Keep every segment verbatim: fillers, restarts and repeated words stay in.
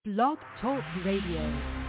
Blog Talk Radio.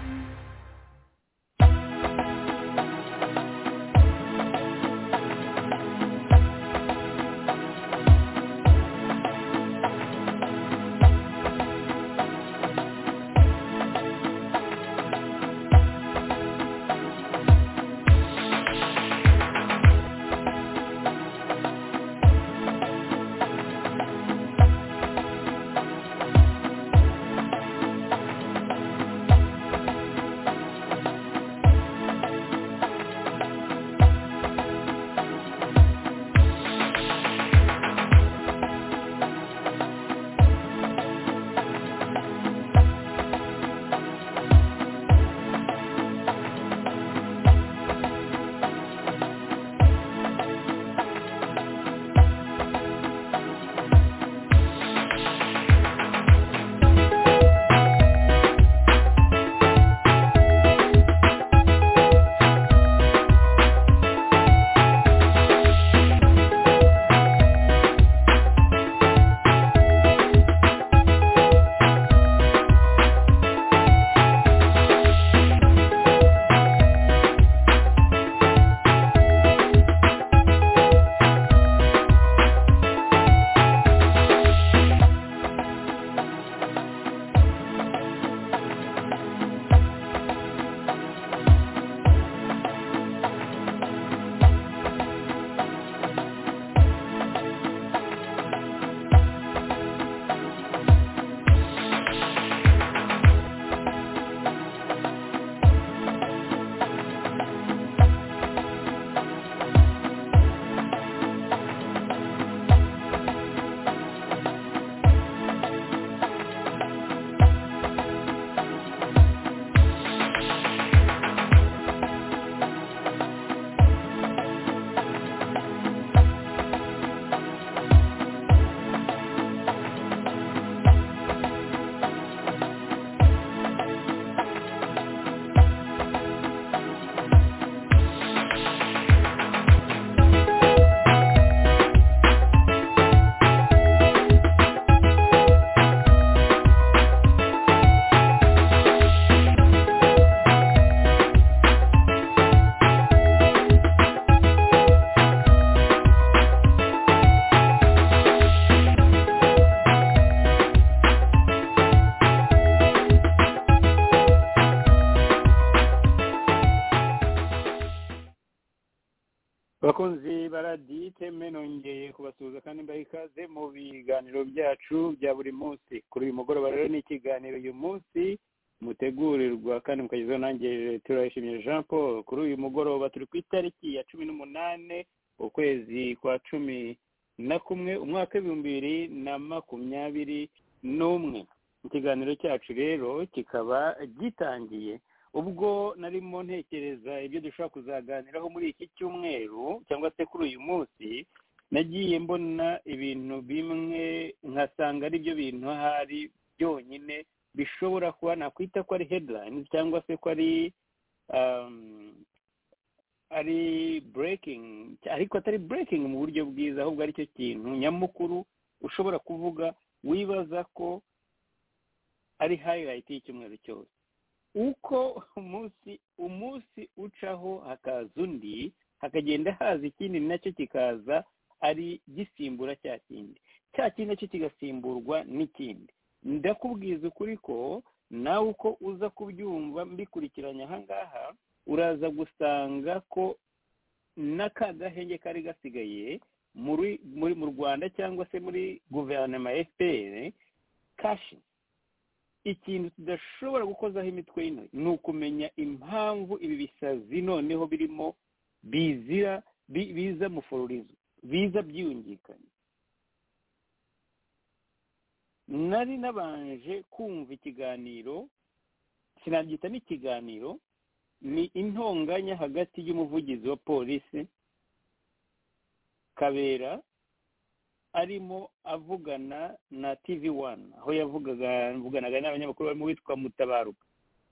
bakunzi baradite menongeye kubasuhuza kandi mbaha ikaze mu biganiro byacu bya buri munsi. Kuri uyu mugoroba rero ni ikiganiro uyu munsi mutegurirwa kandi mukagezaho nanjye Turayishimye Jean Paul. Kuri uyu mugoroba turi ku itariki ya cumi n'umunane ukwezi kwa cumi na kumwe umwaka w'ibihumbi bibiri na makumyabiri n'umwe. Ikiganiro cyacu rero kikaba gitangiye ubwo narimo ntekereza ibyo dushobora kuzaganiraho muri iki cyumweru cyangwa se kuri uyu munsi. Nagiye mbona ibintu bimwe nkasanga ari byo bintu hari byonyine bishobora kuba nakwita ko ari headlines cyangwa se ko ari um, ari breaking, ariko atari breaking mu buryo bwiza, ahubwo ari cyo kintu nyamukuru ushobora kuvuga wibaza ko ari highlight y'icyumweru cyose. Uko umunsi umunsi ucaho hakaza undi, hakagenda haza ikindi nacyo kikaza ari gisimbura cya kindi, cya kindi nacyo kigasimburwa n'ikindi. Ndakubwiza ukuri ko nawe uko uza kubyumva mbikurikiranya aha ngaha uraza gusanga ko n'aka gahenge kari gasigaye muri muri mu Rwanda cyangwa se muri guverinoma ya F P R kashi. Ikintu tudashobora gukozaho imitwe y'ino ni ukumenya impamvu ibi bisazi noneho birimo bizira biza mu forurizo, biza byiyungikanye. Nari nabanje kumva ikiganiro, sinabyita n'ikiganiro, ni intonganya hagati y'umuvugizi wa polisi Kabera arimo avugana na T V one, aho yavugaga mvuganaga n'abanyamakuru barimo witwa Mutabaruka.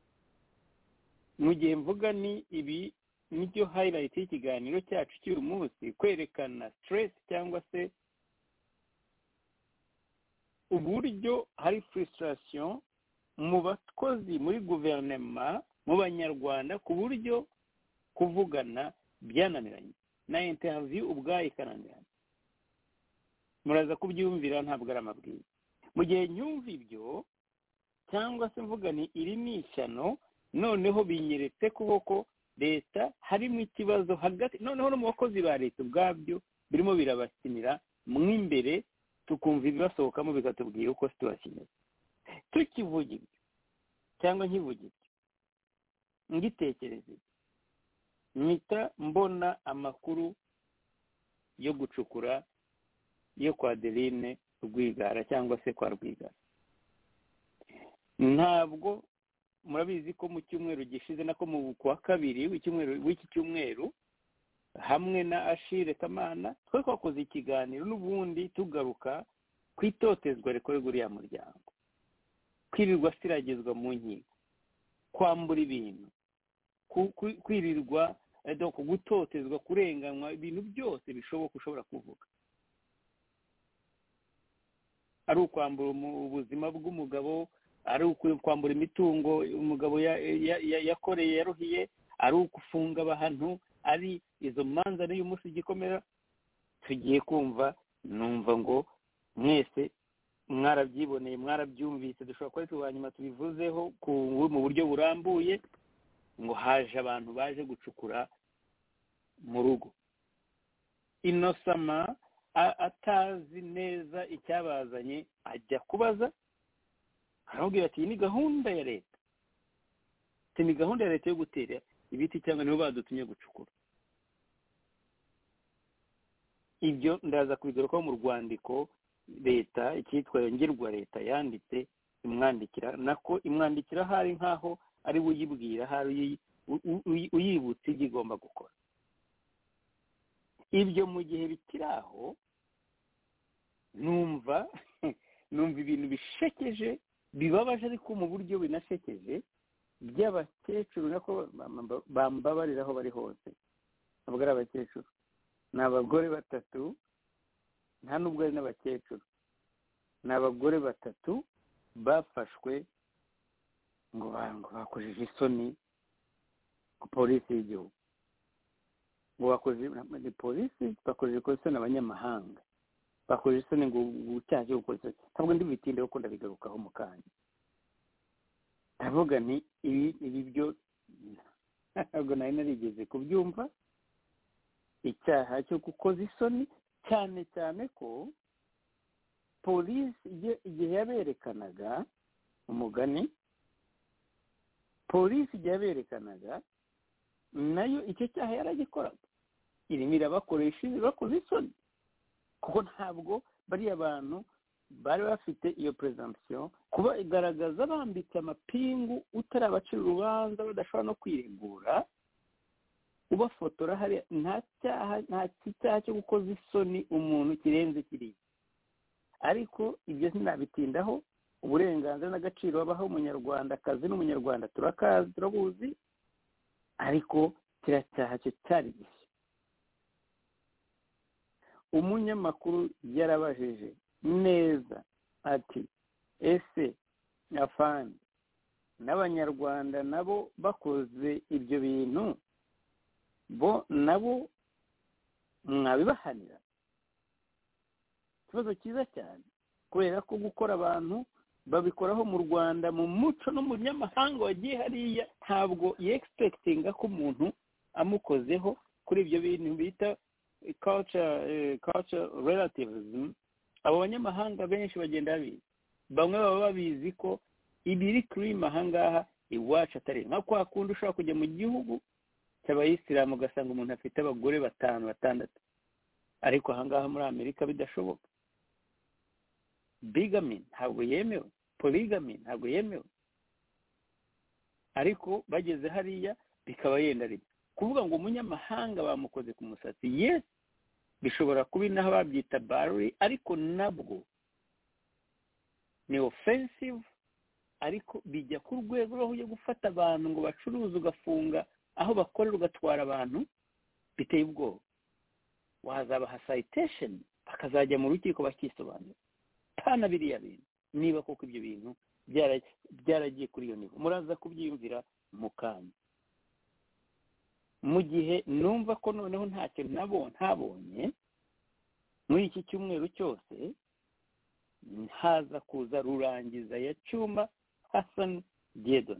Mu gihe mvuga ni ibi nicyo highlight y'ikiganiro cyacu cy'uyu munsi, kwerekana stress cyangwa se uburyo hari frustration mu bakozi muri guverinoma mu banyarwanda ku buryo kuvugana byananiranye na interview ubwayo ikananiranye. Muraza kubyumvira ntabwo ari amabwiriza. Mu gihe nyumva ibyo cyangwa se mvuga ni iri ni ishyano, noneho binyeretse koko leta harimo ikibazo hagati, noneho no mu bakozi ba leta ubwabyo birimo birabakinira mu imbere, tukumva ibibasohokamo bikatubwira uko situwasiyo. Tukivuga ibyo cyangwa nkivuga ibyo ngitekereze mpita mbona amakuru yo gucukura yo kwa Adeline Rwigara cyangwa se kwa Rwigara. Ntabwo murabizi ko mu cyumweru gishize nako mu kwa kabiri w'icyumweru w'iki cyumweru hamwe na Ashire Kamana twe twakoze ikiganiro n'ubundi tugaruka kwitotezwa rikorerwa uriya muryango, kwirirwa siragezwa mu nkiko, kwambura ibintu, kwirirwa donc gutotezwa, kurenganywa, ibintu byose bishoboka ushobora kuvuga. Ari ukwambura ubuzima bw'umugabo, ari ukwambura imitungo umugabo yakoreye yaruhiye, ari ukufunga abantu, ari izo manza n'uyu munsi gikomera tugiye kumva. Numva ngo mwese mwarabyiboneye mwarabyumvise, dushobora kuba tuba nyuma tubivuzeho mu buryo burambuye, ngo haje abantu baje gucukura mu rugo. Inosama atazi neza icyabazanye ajya kubaza, arabwira ati ni gahunda ya leta, ati ni gahunda ya leta yo gutera ibiti cyangwa nibo badutumye gucukura. Ibyo ndaza kubigarukaho mu rwandiko leta icyitwa yongerwa leta yanditse imwandikira, nako imwandikira hari nkaho ari uyibwira, hari uyibutse ibyo igomba gukora. Ibyo mu gihe bikiraho numva numva ibintu bishekeje bibabaje ariko mu buryo binashekeje by'abakecuru, nako bambabarira aho bari hose. Ntabwo ari abakecuru, ni abagore batatu, nta nubwo ari n'abakecuru, ni abagore batatu bafashwe ngo bakojeje isoni polisi y'igihugu, ngo bakoze polisi bakojeje isoni abanyamahanga, bakojeje isoni ngo icyaha cyo gukora isoni. Ntabwo ndi bitinde kuko ndabigarukaho mu kanya. Ndavuga ni ibi ibi byo ntabwo nari narigeze kubyumva, icyaha cyo gukoza isoni, cyane cyane ko polisi igihe yaberekanaga umugani, polisi igihe yaberekanaga nayo icyo cyaha yaragikoraga, irimo irabakoresha bakoze isoni, kuko ntabwo bariya bantu bari bafite iyo presumption kuba igaragaza bambitse amapingu utarabacira urubanza badashobora no kwiregura, ubafotora hari nta cyaha nta cyaha cyo gukoza isoni umuntu kirenze kiriya. Ariko ibyo sinabitindaho, uburenganzira n'agaciro babaho umunyarwandakazi n'umunyarwanda turakazi turabuzi, ariko kiriya cyaha cyo cyari gishya. Umunyamakuru yarabajije neza ati ese afande n'abanyarwanda nabo bakoze ibyo bintu bo nabo mwabibahanira? Ikibazo cyiza cyane, kubera ko gukora abantu babikoraho mu Rwanda mu muco no mu nyamahanga wagiye hariya, ntabwo yexpectinga ko umuntu amukozeho kuri ibyo bintu bita culture culture relativism. Abo banyamahanga benshi bagenda babizi, bamwe baba babizi ko ibiri kuri mahangaha iwacu atari nka kwa kundi ushobora kujya mu gihugu cy'abayisilamu ugasanga umuntu afite abagore batanu batandatu, ariko ahangaha muri Amerika bidashoboka. Bigamy ntabwo yemewe, polygamy ntabwo yemewe, ariko bageze hariya bikaba yenda ari kuvuga ngo umunyamahanga bamukoze ku musatsi. Yes, bishobora kuba inaho babyita barri, ariko nabwo ni offensive, ariko bijya ku rwego rwo gufata abantu ngo bacuruze ugafunga aho bakorera ugatwara abantu, biteye ubwoba. Wazabaha citation bakazajya mu rukiko bakisobanura pana biriya bintu niba koko ibyo bintu byaragiye kuri iyo nivo. Muraza kubyiyumvira mu kanya. Mu gihe numva ko noneho ntacyo nabo ntabonye muri iki cyumweru cyose, haza kuza Rurangiza ya Cyuma Hassan Diedon,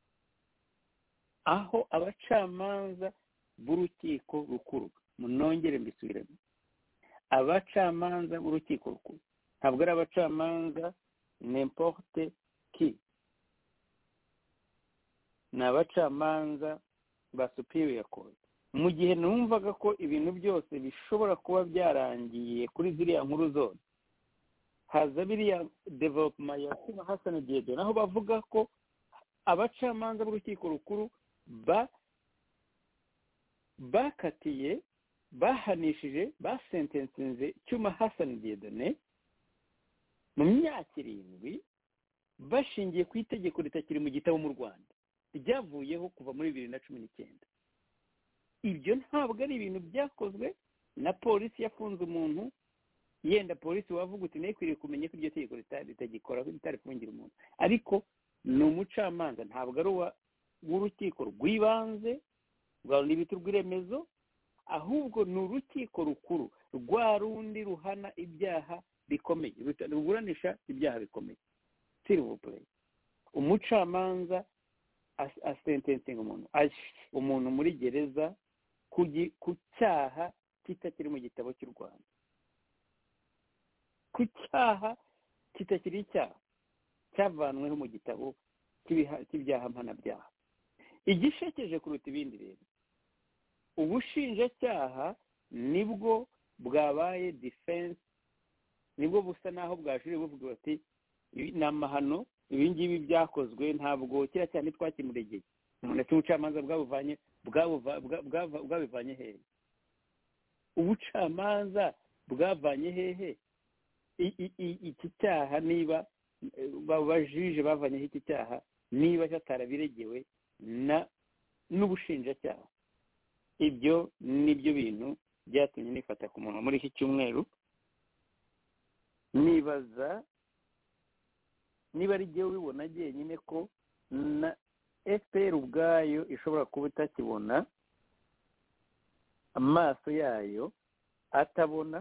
aho abacamanza b'urukiko rukuru, munongere mbisubiremo, abacamanza b'urukiko rukuru ntabwo ari abacamanza n'importe qui, ni abacamanza ba superior court. Mu gihe numvaga ko ibintu byose bishobora kuba byarangiye kuri ziriya nkuru zose, haza biriya development ya Cyuma Hassan Diedon aho bavuga ko abacamanza b'urukiko rukuru ba bakatiye bahanishije basentensinze Cyuma Hassan Diedon mu myaka irindwi bashingiye ku itegeko ritakiri mu gitabo mu Rwanda ryavuyeho kuva muri bibiri na cumi n'icyenda. Ibyo ntabwo ari ibintu byakozwe na polisi yafunze umuntu, yenda polisi wavuga uti nayo ikwiriye kumenya ko iryo tegeko ritagikora, ritarifungira umuntu, ariko ni umucamanza, ntabwo ari w'urukiko rw'ibanze rwa n'ibiti rw'iremezo, ahubwo ni urukiko rukuru rwa rundi ruhana ibyaha bikomeye, ruburanisha ibyaha bikomeye. S'il vous plaît, umucamanza asentensinga umuntu umuntu muri gereza ku cyaha kitakiri mu gitabo cy'u Rwanda, ku cyaha kitakiri icyaha cyavanweho mu gitabo cy'ibyaha mpanabyaha. Igishekeje kuruta ibindi rero, ubushinjacyaha nibwo bwabaye defense, nibwo busa naho bwajuriye buvuga bati ni amahano, ibi ngibi byakozwe, ntabwo kiriya cyane twakimuregeye. Ndetse ubucamanza bwabuvanye bwabivanye hehe? Ubucamanza bwavanye hehe iki cyaha? Niba babajije bavanyeho iki cyaha, niba cyatarabiregewe na n'ubushinjacyaha. Ibyo nibyo bintu byatumye nifata ku muntu muri iki cyumweru, nibaza niba ari jyewe ubibona jyenyine ko na F P R ubwayo ishobora kuba itakibona, amaso yayo atabona.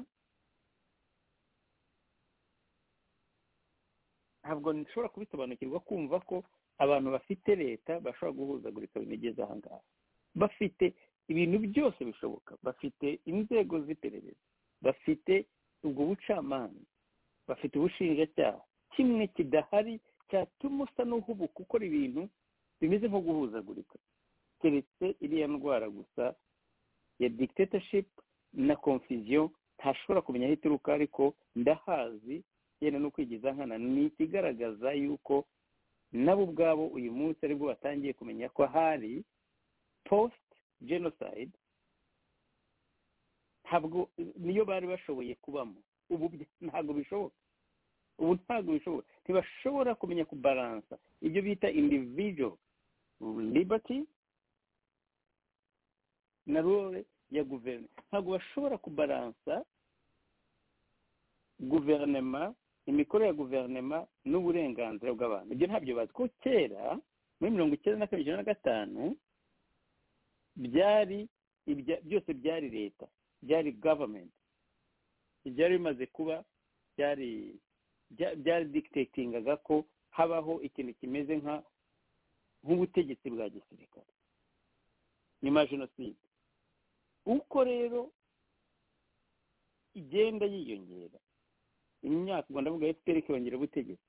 Ntabwo nshobora kubisobanukirwa kumva ko abantu bafite leta bashobora guhuzagurika binigeze aha ngaha, bafite ibintu byose bishoboka, bafite inzego z'iperereza, bafite ubwo bucamanza, bafite ubushinjacyaha, kimwe kidahari cyatuma usa n'uhubuka ukora ibintu bimeze nko guhuzagurika, keretse iriya ndwara gusa ya dictatorship na confusion ntashobora kumenya aho ituruka. Ariko ndahazi yenda no kwigiza nkana, ni ikigaragaza yuko nabo ubwabo uyu munsi aribwo batangiye kumenya ko hari post genocide, ntabwo niyo bari bashoboye kubamo. Ubu ntabwo bishoboka, ubu ntabwo bishoboka, ntibashobora kumenya kubalansa ibyo bita individual liberty na role ya guverinoma. Ntabwo bashobora kubalansa guverinoma, imikorere ya guverinoma n'uburenganzira bw'abantu. Ibyo ntabyo bazi ko kera muri mirongo icyenda na kabiri na gatanu byari byose byari leta, byari government, ibyari bimaze kuba byari byari dictatingaga ko habaho ikintu kimeze nka nk'ubutegetsi bwa gisirikare nyuma ya jenoside. Uko rero igenda yiyongera imyaka, ubwo ndavuga F P R ikongera ubutegetsi,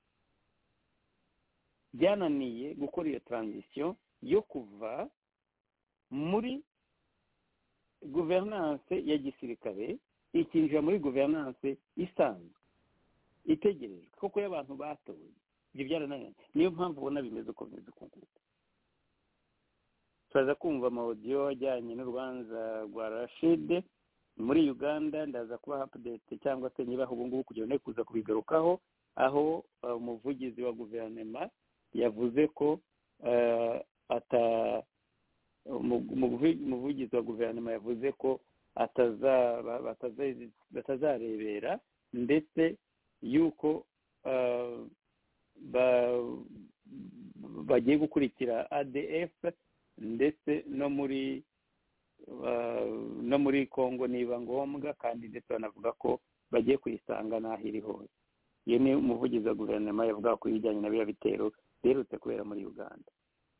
byananiye gukora iyo transition yo kuva muri guvernance ya gisirikare ikinjira muri guvernance isanzwe itegerejwe koko y'abantu batoye. Ibyo byarananiye, niyo mpamvu ubona bimeze uko bimeze uko nguko. Turaza kumva amaudio ajyanye n'urubanza rwa Rashid muri Uganda, ndaza kuba update cyangwa se niba ubu ngubu kugira ngo kuza kubigarukaho, aho umuvugizi wa guverinoma yavuze ko ata umuvugizi wa guverinoma yavuze ko atazarebera, ndetse yuko bagiye gukurikira A D F ndetse no muri no muri Congo niba ngombwa, kandi ndetse banavuga ko bagiye kuyisanga n'aho iri hose. Iyo ni umuvugizi wa guverinoma yavuga ko ibijyanye na biriya bitero biherutse kubera muri Uganda.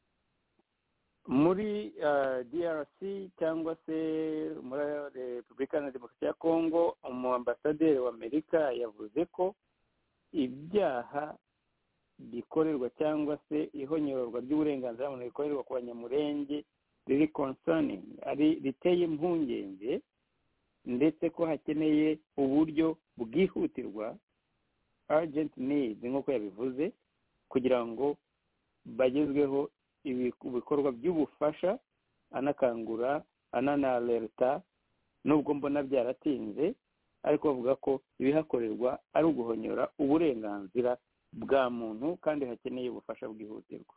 Muri D R C cyangwa se muri Repubulika ya Demokarasi ya Congo, umuambasaderi wa Amerika yavuze ko ibyaha bikorerwa cyangwa se ihonyorwa ry'uburenganzira bw'umuntu bikorerwa ku banyamurenge riri concerning, ari riteye impungenge, ndetse ko hakeneye uburyo bwihutirwa, urgent needs nk'uko yabivuze, kugira ngo bagezweho ibikorwa by'ubufasha, anakangura ananalerta, nubwo mbona byaratinze, ariko bavuga ko ibihakorerwa ari uguhonyora uburenganzira bwa muntu kandi hakeneye ubufasha bwihutirwa.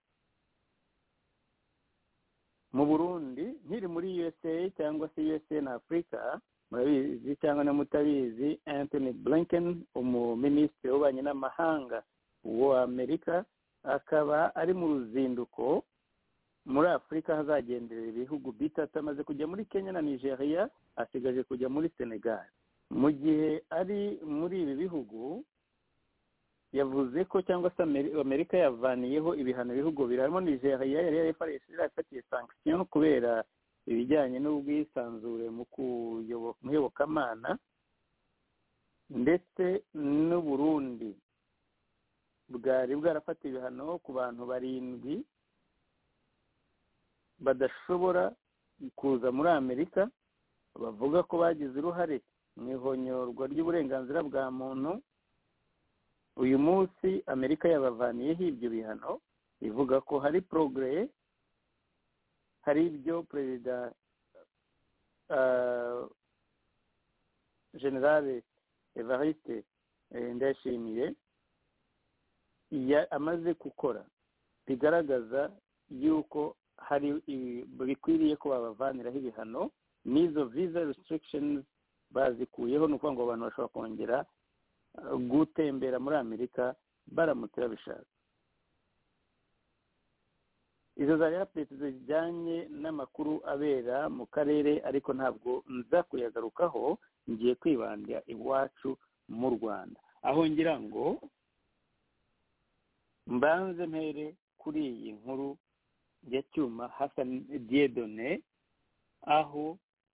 Mu Burundi, nkiri muri U S A cyangwa se U S A na Afrika, murabizi cyangwa na mutabizi, Anthony Blinken, umuminisitiri w'ububanyi n'amahanga wa Amerika, akaba ari mu ruzinduko muri Afrika, hazagenderera ibihugu bitatu. Amaze kujya muri Kenya na Nigeria, asigaje kujya muri Senegal. Mu gihe ari muri ibi bihugu, yavuze ko cyangwa se Amerika yavaniyeho ibihano bihugu birimo Nigeria yari yarafatiye sanction kubera ibijyanye n'ubwisanzure mu kuyobokamana, ndetse n'u Burundi bwari bwarafatiye ibihano ku bantu barindwi badashobora kuza muri Amerika, bavuga ko bagize uruhare mu ihonyorwa ry'uburenganzira bwa muntu. Uyu munsi Amerika yabavaniyeho ibyo bihano, ivuga ko hari progress, hari ibyo perezida uh, General Evariste Ndayishimiye amaze gukora, bigaragaza yuko hari bikwiriye ko babavaniraho ibihano, n'izo visa restrictions bazikuyeho, ni ukuvuga ngo abantu bashobora kongera gutembera muri Amerika baramutse babishaka. Izo zari updates zijyanye n'amakuru abera mu karere, ariko ntabwo nza kuyagarukaho, ngiye kwibanda iwacu mu Rwanda, aho ngira ngo mbanze mpere kuri iyi nkuru ya Cyuma Hassan Dieudonné, aho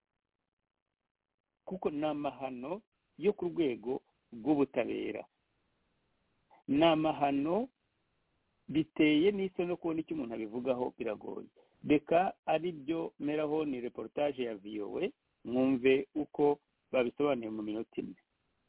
kuko ni amahano yo ku rwego rw'ubutabera, ni amahano biteye n'isoni no kubona icyo umuntu abivugaho biragoye. Reka ari byo meraho ni reportage ya V O A, mwumve uko babisobanuye mu minota ine.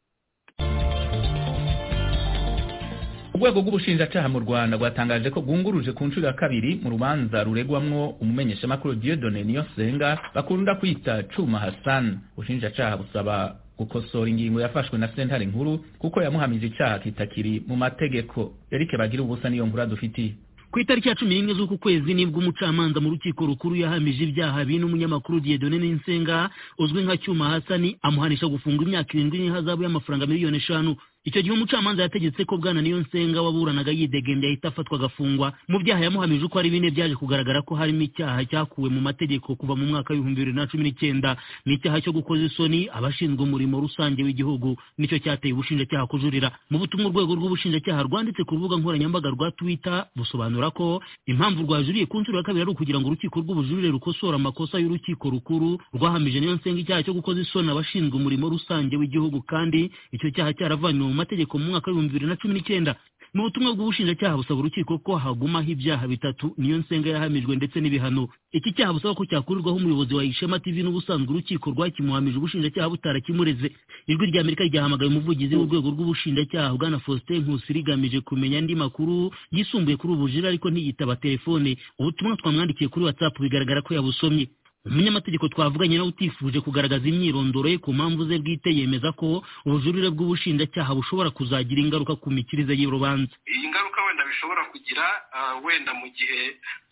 Urwego rw'ubushinjacyaha mu Rwanda rwatangaje ko bwunguruje ku nshuro ya kabiri mu rubanza ruregwamwo umumenyeshamakuru Dieudonné Niyonsenga bakunda kwita Cyuma Hassan. Ubushinjacyaha busaba gukosora ingingo yafashwe na sentare nkuru kuko yamuhamije icyaha kitakiri mu mategeko. Eric Bagira ubusa niyo nkuru dufitiye. Ku itariki ya cumi n'imwe z'uku kwezi nibwo umucamanza mu rukiko rukuru yahamije ibyaha bine umunyamakuru Dieudonné Niyonsenga uzwi nka Cyuma Hassan, amuhanisha gufunga imyaka irindwi n'ihazabu y'amafaranga miliyoni eshanu. Icyo gihe umucamanza yategetse ko bwana Niyonsenga waburanaga yidegembye ahita afatwa agafungwa. Mu byaha yamuhamije uko ari bine byaje kugaragara ko harimo icyaha cyakuwe mu mategeko kuva mu mwaka w'ibihumbi bibiri na cumi n'icyenda, n'icyaha cyo gukoza isoni abashinzwe umurimo rusange w'igihugu, nicyo cyateye ubushinjacyaha kujurira. Mu butumwa urwego rw'ubushinjacyaha rwanditse ku rubuga nkoranyambaga rwa Twitter busobanura ko impamvu rwajuriye ku nshuro ya kabiri ari ukugira ngo urukiko rw'ubujurire rukosora amakosa y'urukiko rukuru rwahamije Niyonsenga icyaha cyo gukoza isoni abashinzwe umurimo rusange w'igihugu, kandi icyo cyaha cyaravanywe mu mategeko mu mwaka w'ibihumbi bibiri na cumi n'icyenda. Mu butumwa bw'ubushinjacyaha busaba urukiko ko hagumaho ibyaha bitatu Niyonsenga yahamijwe ndetse n'ibihano. Iki cyaha busaba ko cyakurirwaho umuyobozi wa Ishema T V n'ubusanzwe urukiko rwakimuhamije ubushinjacyaha butarakimureze. Ijwi rya Amerika ryahamagaye umuvugizi w'urwego rw'ubushinjacyaha bwana Faustin Nkusi rigamije kumenya andi makuru yisumbuye kuri ubujira, ariko ntiyitaba telefone. Ubutumwa twamwandikiye kuri WhatsApp bigaragara ko yabusomye. Umunyamategeko twavuganye nawe utifuje kugaragaza imyirondoro ye ku mpamvu ze bwite yemeza ko ubujurire bw'ubushinjacyaha bushobora kuzagira ingaruka ku mikirize y'urubanza. Iyi ngaruka wenda bishobora kugira uh, wenda mu gihe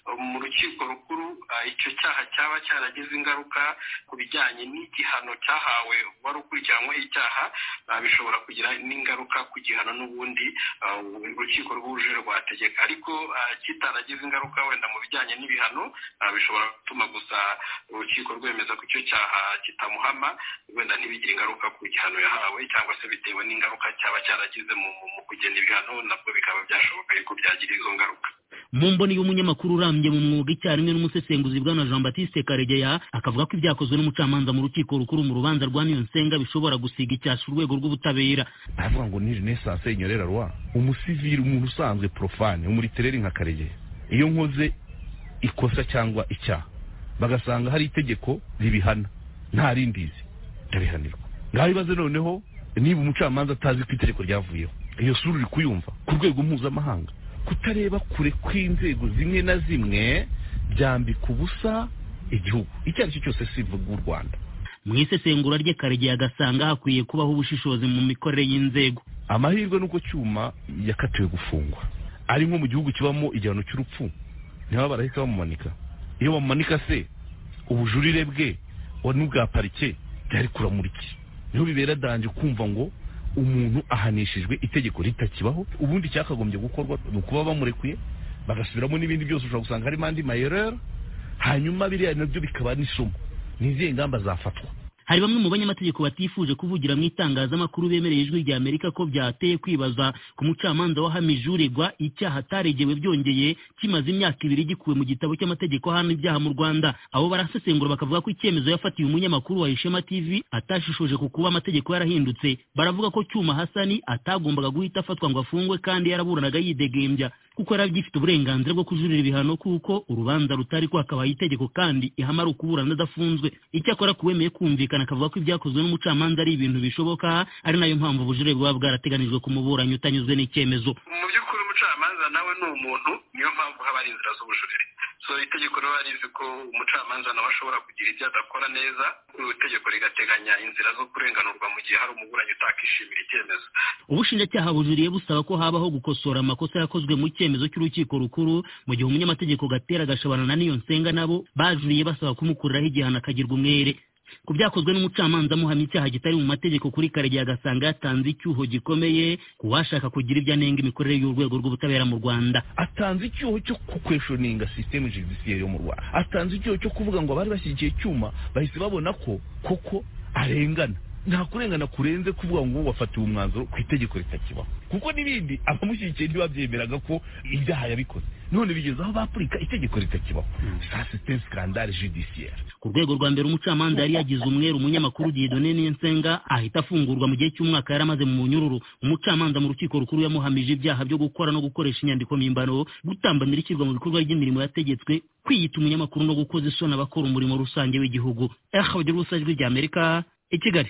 mu rukiko rukuru icyo cyaha cyaba cyaragize ingaruka ku bijyanye n'igihano cyahawe wari ukurikiranyweho icyaha bishobora kugira n'ingaruka ku gihano n'ubundi urukiko rw'ubujurire rwategeka, ariko kitaragize ingaruka wenda mu bijyanye n'ibihano bishobora gutuma gusa urukiko rwemeza ko icyo cyaha kitamuhama, wenda ntibigire ingaruka ku gihano yahawe, cyangwa se bitewe n'ingaruka cyaba cyaragize mu kugena ibihano nabwo bikaba byashoboka yuko byagira izo ngaruka. mu mboni y'umunyamakuru urambye mu mwuga icyarimwe n'umusesenguzi bwana Jean Baptiste Karegeya akavuga ko ibyakozwe n'umucamanza mu rukiko rukuru mu rubanza rwa Niyonsenga bishobora gusiga icyasha urwego rw'ubutabera. Avuga ngo ni renaissance inyorera rwa umusivili umuntu usanzwe profane umuritereri nka Karegeya, iyo nkoze ikosa cyangwa icyaha bagasanga hari itegeko ribihana nta rindizi ndabihanirwa. Ngaho ibaze noneho niba umucamanza atazi ko itegeko ryavuyeho, iyo sura uri kuyumva ku rwego mpuzamahanga, kutareba kure kw'inzego zimwe na zimwe byambika ubusa igihugu icyo ari cyo cyose sivuga u Rwanda. Mu isesengura rye Karegeya agasanga hakwiye kubaho ubushishozi mu mikorere y'inzego. Amahirwe nuko Cyuma yakatiwe gufungwa ari nko mu gihugu kibamo igihano cy'urupfu, niba barahita bamumanika. Iyo bamumanika se ubujurire bwe wa n'ubwa parike byari kuramuriki, niho bibera danje kumva ngo umuntu ahanishijwe itegeko ritakibaho. Ubundi cyakagombye gukorwa nukuba bamurekuye bagasubiramo n'ibindi byose, ushobora gusanga harimo andi mayerera, hanyuma biriya nabyo bikaba n'isomo n'izihe ngamba zafatwa. Hari bamwe mu banyamategeko batifuje kuvugira mu itangazamakuru bemereye ijwi rya Amerika ko byateye kwibaza ku mucamanza wahamije uregwa icyaha ataregewe byongeye kimaze imyaka ibiri gikuwe mu gitabo cy'amategeko hano ibyaha mu Rwanda. Abo barasesengura bakavuga ko icyemezo yafatiye umunyamakuru wa Ishema T V atashishoje ku kuba amategeko yarahindutse. Baravuga ko Cyuma Hasani atagombaga guhita afatwa ngo afungwe kandi yaraburanaga yidegembya kuko yaragifite uburenganzira bwo kujurira ibihano kuko urubanza rutari kwakabaye itegeko kandi ihamara ukuburana adafunzwe. Icyakora kuwemeye kumvikana akavuga ko ibyakozwe n'umucamanza ari ibintu bishoboka, ari nayo mpamvu ubujurire buba bwarateganijwe ku muburanyi utanyuzwe n'icyemezo. Mu by'ukuri umucamanza nawe ni umuntu, niyo mpamvu haba ari inzira z'ubujurire. So itegeko rero rizi ko umucamanza nawe ashobora kugira ibyo adakora neza, itegeko rigateganya inzira zo kurenganurwa mu gihe hari umuburanyi utakishimira icyemezo. Ubushinjacyaha bujuriye busaba ko habaho gukosora amakosa yakozwe mu cyemezo cy'urukiko rukuru, mu gihe umunyamategeko Gatera Gashabana na Niyonsenga nabo bajuriye basaba kumukuriraho igihano akagirwa umwere. Ku byakozwe n'umucamanza muhamya icyaha kitari mu mategeko kuri Karegeya agasanga yatanze icyuho gikomeye ku washaka kugira ibyo anenga imikorere y'urwego rw'ubutabera mu Rwanda. Atanze icyuho cyo kukweshoninga systeme judiciaire yo mu Rwanda, atanze icyuho cyo kuvuga ngo abari bashyigikiye Cyuma bahise babona ko koko arengana. Nta kurengana kurenze kuvuga ngo wafatiwe umwanzuro ku itegeko ritakibaho, kuko n'ibindi abamushyigikiye ntibabyemeraga ko ibyaha yabikoze, none bigeze aho bapurika itegeko ritakibaho. Ça c'est un scandale judiciaire. Ku rwego rwa mbere umucamanza yari yagize umweru umunyamakuru Dieudonné Niyonsenga ahita afungurwa mu gihe cy'umwaka yaramaze mu munyururu. Umucamanza mu rukiko rukuru yamuhamije ibyaha byo gukora no gukoresha inyandiko mpimbano, gutambamira ishyirwa mu bikorwa ry'imirimo yategetswe, kwiyita umunyamakuru no gukoza isoni abakora umurimo rusange w'igihugu. Eh bagira ubusajwi rya Amerika i Kigali.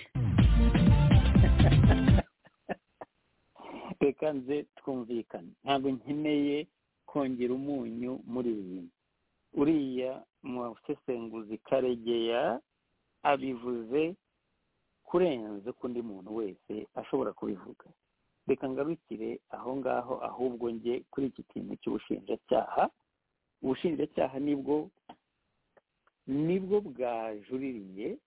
Reka nze twumvikane, ntabwo nkeneye kongera umunyu muri ibi. Uriya musesenguzi Karegeya abivuze kurenza ko undi muntu wese ashobora kubivuga. Reka ngarukire aho ngaho, ahubwo nge kuri iki kintu cy'ubushinjacyaha. Ubushinjacyaha nibwo nibwo bwajuririye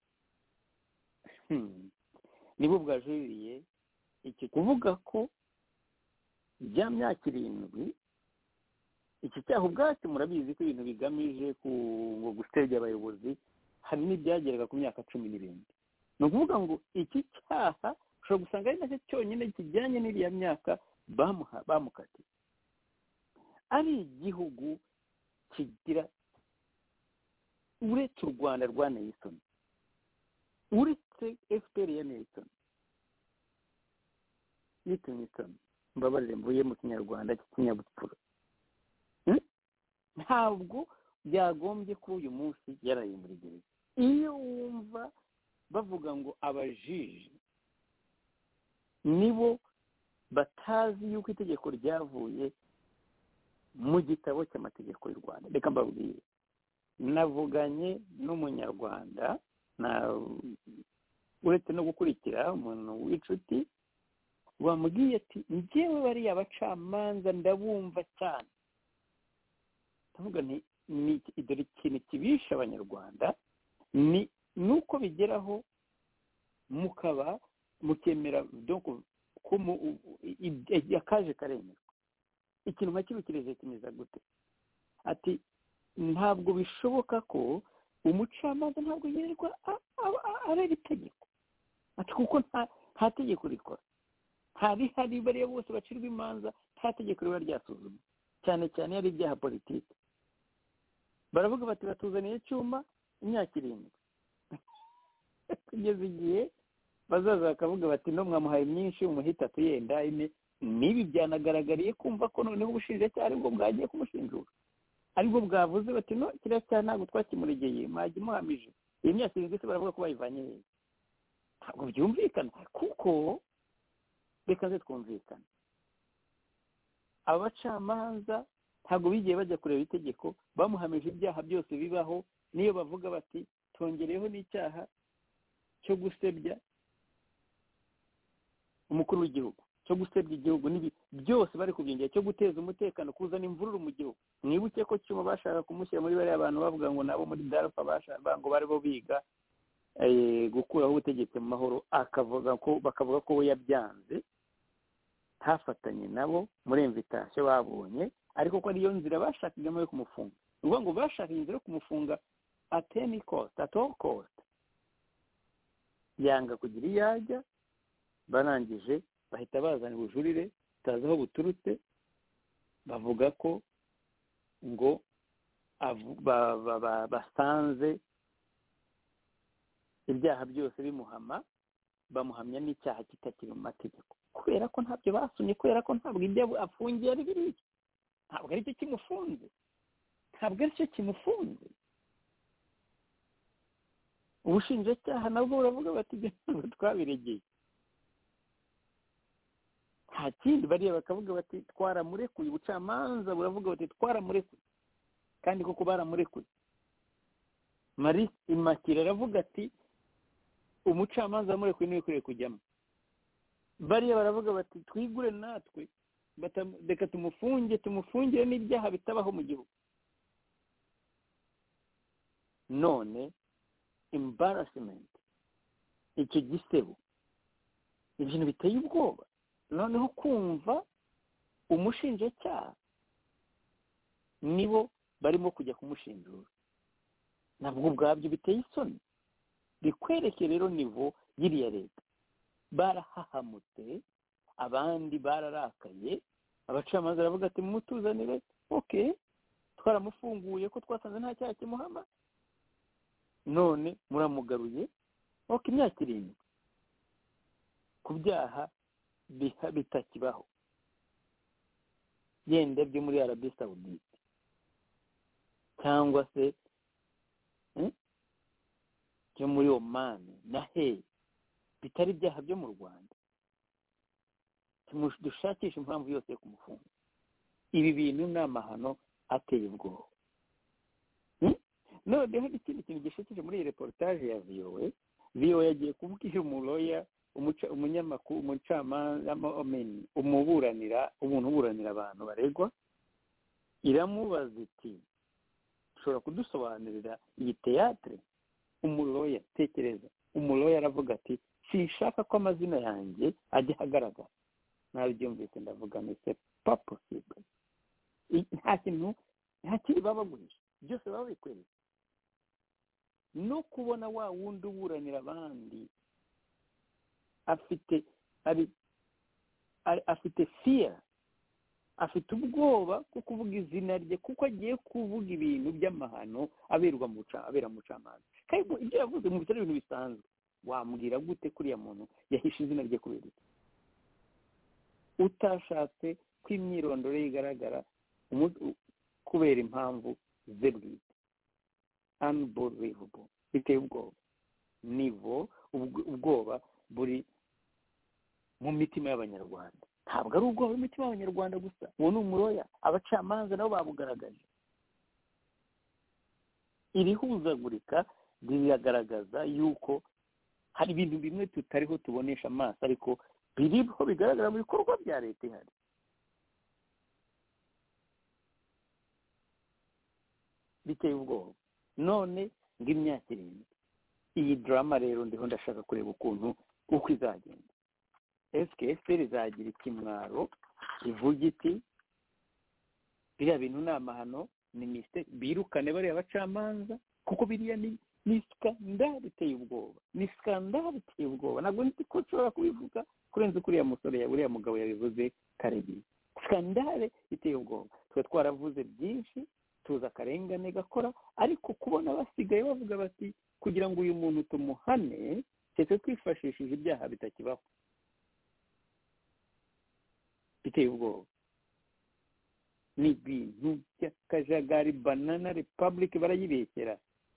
nibwo bwajuririye iki kuvuga ko bya myaka irindwi iki cyaha ubwacyo murabizi ko ibintu bigamije ngo gusebya abayobozi hari n'ibyageraga ku myaka cumi n'irindwi. Ni ukuvuga ngo iki cyaha ushobora gusanga ari nacyo cyonyine kijyanye n'iriya myaka bamukatiye. Ari igihugu kigira uretse u Rwanda rwa Nelson, uretse F P R ya Nelson, Nelson mbabarire mvuye mu kinyarwanda cy'ikinyabupfura, ntabwo byagombye ko uyu munsi yaraye muri gereza. Iyo wumva bavuga ngo abajiji nibo batazi yuko itegeko ryavuye mu gitabo cy'amategeko y'u Rwanda, reka mbabwire, navuganye n'umunyarwanda na uretse no gukurikira umuntu w'inshuti wamubwiye ati njyewe bariya abacamanza ndabumva cyane. Ndavuga nti ni dore ikintu kibisha abanyarwanda ni nuko bigeraho mukaba mukemera donc ko yakaje karemerwa ikintu nka kino kireje kimeza gute ati ntabwo bishoboka ko umucamanza ntabwo yirirwa areba itegeko ati kuko nta nta tegeko rikora hari hari bariya bose bacirwa imanza nta tegeko riba ryasuzuma cyane cyane ari ibyaha politiki baravuga bati batuzaniye icyuma imyaka irindwi kugeza igihe bazaza bakavuga bati no mwamuhaye myinshi umuhita tuyenda ine nibi byanagaragariye kumva ko noneho ubushinjacyaha aribwo bwagiye kumushinjura aribwo bwavuze bati no kiriya cyaha ntabwo twakimuregeye mwajya muhamije iyi myaka irindwi se baravuga ko bayivanye hehe ntabwo byumvikana kuko reka nze twumvikana abacamanza ntabwo bigiye bajya kureba itegeko bamuhamije ibyaha byose bibaho niyo bavuga bati twongereyeho n'icyaha cyo gusebya umukuru w'igihugu cyo gusebya igihugu n'ibi byose bari kubyongera cyo guteza umutekano kuzana imvururu mu gihugu mwibuke ko cyuma bashaka kumushyira muri bariya abantu bavuga ngo nabo muri darufa bashaka ngo bari bo biga gukuraho ubutegetsi mu mahoro akavuga ko bakavuga ko we yabyanze ntafatanye nabo muri invitation babonye ariko ko ariyo nzira bashakagamo yo kumufunga ni ukuvuga ngo bashaka inzira yo kumufunga at any cost at all cost yanga kugira iyo ajya barangije bahita bazana ubujurire butazi aho buturutse bavuga ko ngo basanze ibyaha byose bimuhama bamuhamya n'icyaha kitakiri mu mategeko kubera ko ntabyo basomye kubera ko ntabwo ibyo afungiye ari biriya ntabwo ari cyo kimufunze ntabwo ari cyo kimufunze ubushinjacyaha nabwo buravuga bati ntabwo twabiregeye nta kindi bariya bakavuga bati twaramurekuye ubucamanza buravuga bati twaramurekuye kandi koko baramurekuye Marie Immaculée aravuga ati umucamanza wamurekuye niwe ukwiriye kujyamo bariya baravuga bati twigure natwe reka tumufunge tumufungire n'ibyaha bitabaho mu gihugu none embarrassment icyo gisebo ibintu biteye ubwoba noneho kumva umushinjacyaha nibo barimo kujya kumushinjura nabwo ubwabyo biteye isoni bikwereke rero nivo y'iriya leta barahahamutse abandi bararakaye abacamanza baravuga ati mutuzanire okay twaramufunguye ko twasanze nta cyaha kimuhama none muramugaruye okay imyaka irindwi ku byaha bitakibaho yenda byo muri Arabie Saoudite cyangwa se byo muri Oman na he bitari ibyaha byo mu Rwanda dushakisha impamvu yose yo kumufunga ibi bintu ni amahano ateye ubwoba noneho ikindi kintu gishekeje muri iyi reportage ya V O A V O A yagiye kubwira umuloya umunyamakuru umucamanza umuburanira umuntu uburanira abantu baregwa iramubaza iti ushobora kudusobanurira iyi teatre umuloya tekereza umuloya aravuga ati sinshaka ko amazina yanjye ajya ahagaragara nabyumvise ndavuga ngo c'est pas possible nta kintu nta kindi baba bagurisha byose baba bikwereka no kubona wa wundi uburanira abandi afite ari afite fear afite ubwoba bwo kuvuga izina rye kuko agiye kuvuga ibintu by'amahano aberwa mu abera mu camanza kandi ibyo yavuze mu bitari ibintu bisanzwe wambwira gute kuriya muntu yahishe izina rye kubera iki utashatse ko imyirondoro igaragara kubera impamvu ze bwite unbelievable biteye ubwoba nivo ubwoba buri mu mitima y'abanyarwanda ntabwo ari ubwoba mu mitima y'abanyarwanda gusa uwo ni umuroya abacamanza nabo babugaragaje iri huzagurika riragaragaza yuko hari ibintu bimwe tutariho tubonesha amaso ariko biriho bigaragara mu bikorwa bya leta ihari biteye ubwoba. None ng'imyaka irindwi iyi drama rero ndiho ndashaka kureba ukuntu uko izagenda. eske efuperi izagira ikimwaro ivuga iti biriya bintu ni amahano, ni mistake, birukane bariya bacamanza, kuko biriya ni ni skandal iteye ubwoba, ni skandal iteye ubwoba. Ntabwo nzi ko nshobora kubivuga kurenza kuriya musore uriya mugabo yabivuze karebi. Skandal iteye ubwoba. Twe twaravuze byinshi, tuza akarengane gakora, ariko kubona basigaye bavuga bati kugira ngo uyu muntu tumuhane cyese twifashishije ibyaha bitakibaho, biteye ubwoba. Ni ibintu by'akajagari. Banana Republic barayibeshyera,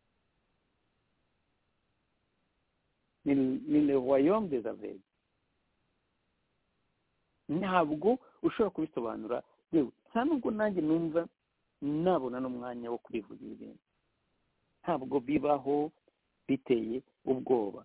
ni le royaume des aveugles. Ntabwo ushobora kubisobanura yewe nta nubwo nanjye numva nabona n'umwanya wo kubivugira ibintu. Ntabwo bibaho, biteye ubwoba.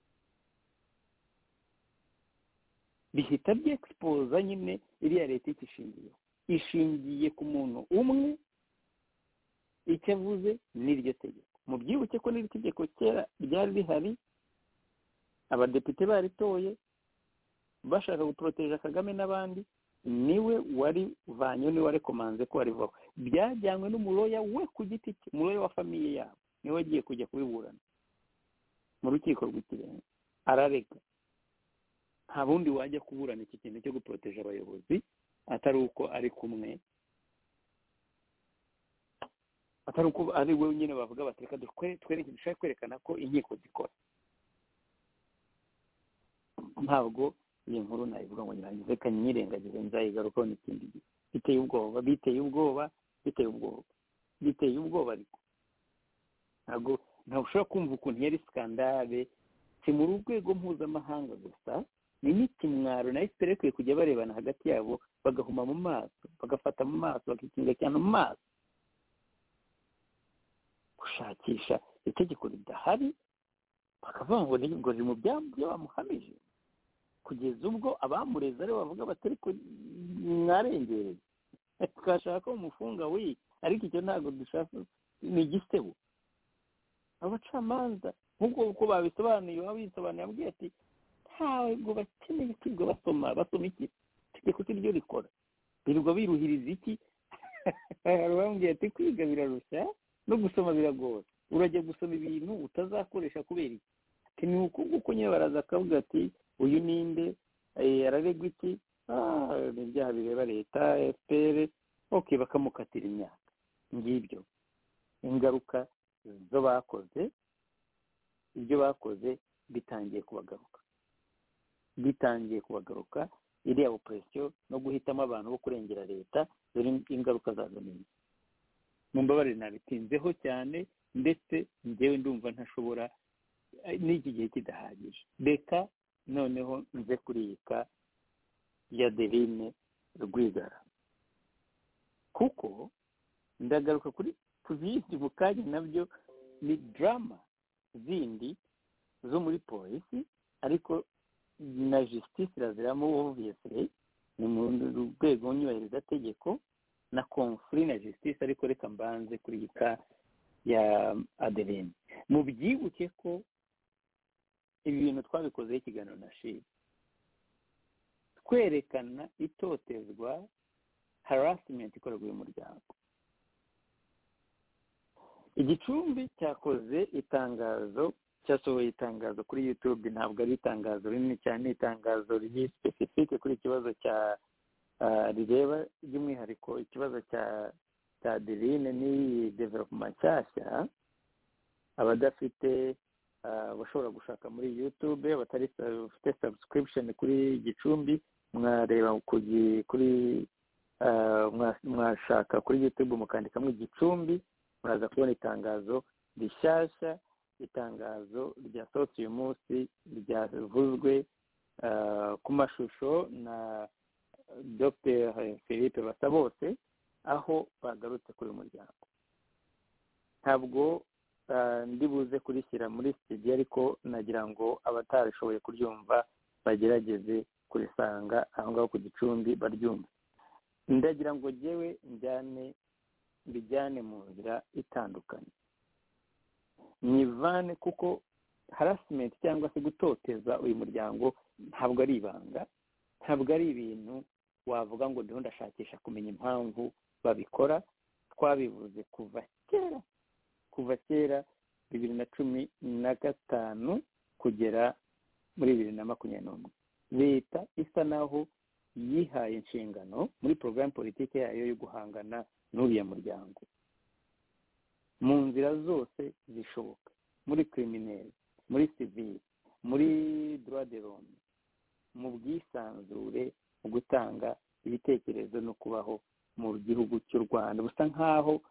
Bihita byexposa nyine iriya leta ikishingiye ishingiye ku muntu umwe, icyo avuze n'iryo tegeko. Mu byibuke ko n'iri tegeko kera ryari rihari, abadepite baritoye bashaka guproteja Kagame n'abandi, niwe wari vanyo, niwe warekomanze ko arivaho. Byajyanywe n'umuroya we ku giti cye, umuroya wa famiye yabo, niwe agiye kujya kubiburana mu rukiko rw'ikirenga, ararega. Nta bundi wajya kuburana iki kintu cyo guproteja abayobozi atari uko ari kumwe, atari uko ari we nyine bavuga bati reka twereke dushaka kwerekana ko inkiko zikora. Ntabwo iyi nkuru nayivuga ngo nyirangize kanyirengagize, nzayigarukaho n'ikindi gihe. Biteye ubwoba, biteye ubwoba, biteye ubwoba, biteye ubwoba. Ariko ntabwo ntabwo ushobora kumva ukuntu yari skandale, si mu rwego mpuzamahanga gusa, ni n'ikimwaro. Na efuperi ikwiye kujya barebana hagati yabo, bagahuma mu maso, bagafata mu maso, bakikinga cyane mu maso, gushakisha itegeko ridahari, bakavuga ngo ngo riri mu byo bamuhamije, kugeza ubwo abamureza aribo bavuga bati ariko mwarengereye, twashaka ko umufunga wi, ariko icyo ntabwo dushaka, ni igisebo. Abacamanza nk'ubwo uko babisobanuye, babisobanuye abwiye ati ntawe ngo bakeneye kwirwa basoma basoma iki itegeko ryo rikora, birirwa biruhiriza iki. Bambwiye ati kwiga birarushya no gusoma biragoye, urajya gusoma ibintu utazakoresha kubera iki. Ati ni uko uko nyine baraza akavuga ati uyu ninde, araregwa iki, ni ibyaha bireba leta efuperi, okay, bakamukatira imyaka. Ngibyo ingaruka zo bakoze, ibyo bakoze bitangiye kubagaruka, bitangiye kubagaruka iriya operasiyo no guhitamo abantu bo kurengera leta, dore ingaruka zazo nini. Mumbabarire nabitinzeho cyane, ndetse njyewe ndumva ntashobora n'iki gihe kidahagije. Reka noneho nze kurika ya Adeline Rwigara, kuko ndagaruka kuri kuzindi mu kanya, nabyo ni drama zindi zo muri polisi, ariko na justice iraziramo obviously, ni mu rwego nyubahirizategeko na conflit na justice. Ariko reka mbanze kurika ya Adeline. Mu byibuke ko ibi bintu twabikozeho ikiganiro na Shiri, twerekana itotezwa, harassment ikorerwa uyu muryango. Igicumbi cyakoze itangazo, cyasohoye itangazo kuri YouTube, ntabwo ari itangazo rinini cyane, itangazo riri specific kuri ikibazo cya uh, rireba by'umwihariko ikibazo cya cya Adeline ni development nshyashya. Abadafite uh, bashobora gushaka muri YouTube, abatari bafite subscription kuri Gicumbi, mwareba kuri kuri uh, mwashaka kuri YouTube mukandikamo Gicumbi, muraza kubona itangazo rishyashya, itangazo ryasohotse uyu munsi, ryavuzwe uh, ku mashusho na Docteur Philippe Basabose, aho bagarutse kuri uyu muryango. Ntabwo uh, ndibuze kurishyira muri studio, ariko nagira ngo abatarishoboye kuryumva bagerageze kurisanga aho ngaho ku Gicumbi baryumva. Ndagira ngo jewe njyane mbijyane mu nzira itandukanye, nyivane kuko harassment cyangwa se gutoteza uyu muryango ntabwo ari ibanga, ntabwo ari ibintu wavuga ngo ndiho ndashakisha kumenya impamvu babikora. Twabivuze kuva kera kuva kera bibiri na cumi na gatanu kugera muri bibiri na makumyabiri n'umwe, leta isa naho yihaye inshingano muri porogaramu politiki yayo yo guhangana n'uriya muryango mu nzira zose zishoboka, muri criminel, muri civil, muri droit de l'homme, mu bwisanzure, mu gutanga ibitekerezo no kubaho mu gihugu cy'u Rwanda. Busa nkaho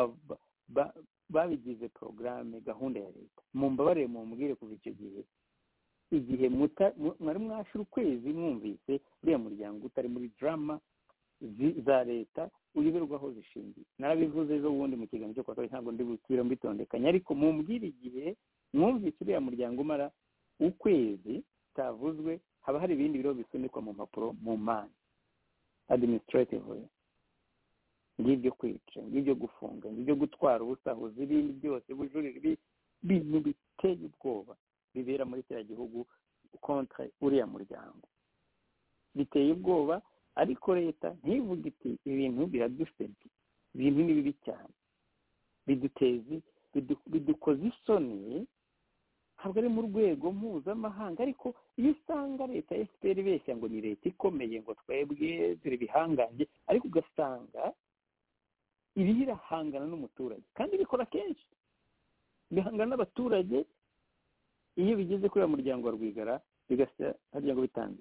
babigize porogaramu, gahunda ya leta. Mumbabarire mumbwire kuva icyo gihe, igihe mwari mwashira ukwezi mwumvise uriya muryango utari muri drama za leta uyoberwaho zishingiye. Narabivuze ejo bundi mu kiganiro cyo kwa kabiri, ntabwo ndi busubira mbitondekanya, ariko mumbwire igihe mwumvise uriya muryango umara ukwezi utavuzwe, haba hari ibindi biro bisunikwa mu mpapuro mu mani administrative, ngibyo kwica, ngibyo gufunga, ngibyo gutwara ubusahuzi, ibindi byose bujurire, ibintu biteye ubwoba bibera muri kiriya gihugu kontra uriya muryango biteye ubwoba. Ariko leta ntivuga iti ibintu biradusebye, ibintu ni bibi cyane, bidutezi bidukoze isoni, ntabwo ari mu rwego mpuzamahanga. Ariko iyo usanga leta ya F P R ibeshya ngo ni leta ikomeye, ngo twebwe turi bihangange, ariko ugasanga ibi birahangana n'umuturage, kandi bikora kenshi bihangana n'abaturage. Iyo bigeze kuri uyu muryango wa Rwigara bigasa harya ngo bitanze,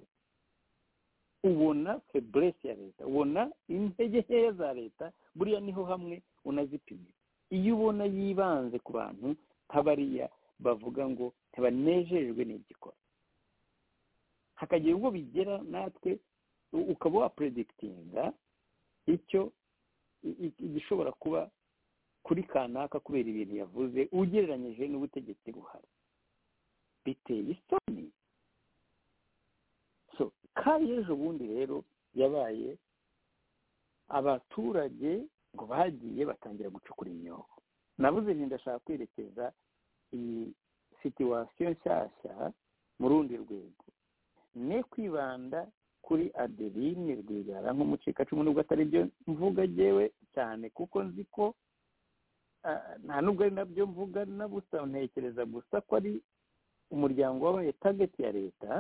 ubona faiblesse ya leta, ubona intege nkeya za leta. Buriya niho hamwe unazipimira. Iyo ubona yibanze ku bantu nk'abariya bavuga ngo ntibanejejwe n'igikora, hakagira ubwo bigera natwe ukaba wapredikitinga icyo igishobora kuba kuri kanaka kubera ibintu yavuze ugereranyije n'ubutegetsi buhari, biteye isoni. So kari ejo bundi rero yabaye abaturage ngo bagiye batangira gucukura imyobo. Navuze nti ndashaka kwerekeza iyi situation nshyashya mu rundi rwego, ne kwibanda kuri Adeline Rwigara nk'umucikacumu, nubwo atari byo mvuga jyewe cyane, kuko nzi ko nta nubwo ari nabyo mvuga na busa, ntekereza gusa ko ari umuryango wabaye target ya leta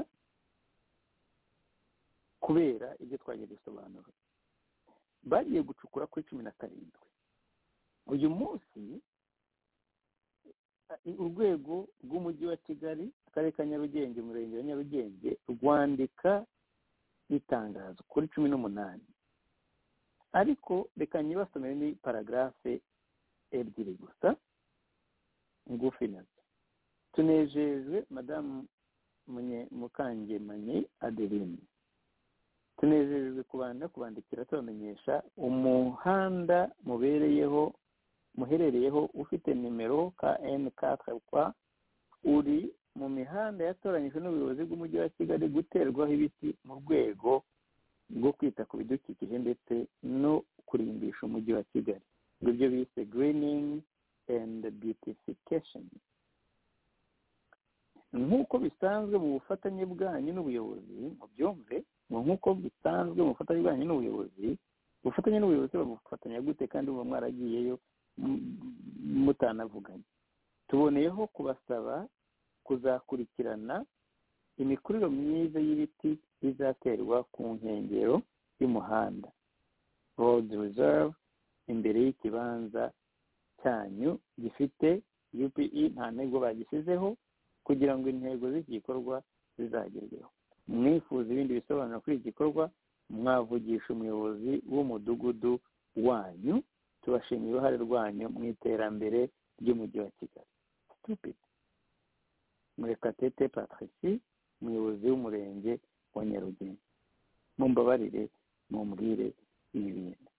kubera ibyo twagiye dusobanura. Bagiye gucukura kuri cumi na karindwi. Uyu munsi urwego rw'umujyi wa Kigali, akarere ka Nyarugenge, umurenge wa Nyarugenge, rwandika itangazo kuri cumi n'umunani. Ariko reka nyibasomere ni paragrafe ebyiri gusa ngufi nazo. Tunejejwe Madamu Mukangemanyi Adeline, tunejejwe kubanda kubandikira tubamenyesha umuhanda mubereyeho muherereyeho ufite nimero K N quatre kwa uri mu mihanda yatoranyijwe n'ubuyobozi bw'umujyi wa Kigali guterwaho ibiti mu rwego rwo kwita ku bidukikije ndetse no kurimbisha umujyi wa Kigali, ibyo bise greening and beautification. Nk'uko bisanzwe mu bufatanye bwanyu n'ubuyobozi, mu byumve nk'uko bisanzwe mu bufatanye bwanyu n'ubuyobozi, ubufatanye n'ubuyobozi babufatanya gute kandi uba mwaragiyeyo mutanavuganye? Tuboneyeho kubasaba kuzakurikirana imikuriro myiza y'ibiti bizaterwa ku nkengero y'umuhanda road reserve imbere y'ikibanza cyanyu gifite U P E, nta ntego bagishyizeho, kugira ngo intego z'iki gikorwa zizagerweho. Mwifuza ibindi bisobanuro kuri iki gikorwa, mwavugisha umuyobozi w'umudugudu wanyu. Tubashimira uruhare rwanyu mu iterambere ry'umujyi wa Kigali. Stupid. Murekatete Patricie, umuyobozi w'umurenge wa Nyarugenge. Mumbabarire mumbwire ibi bintu.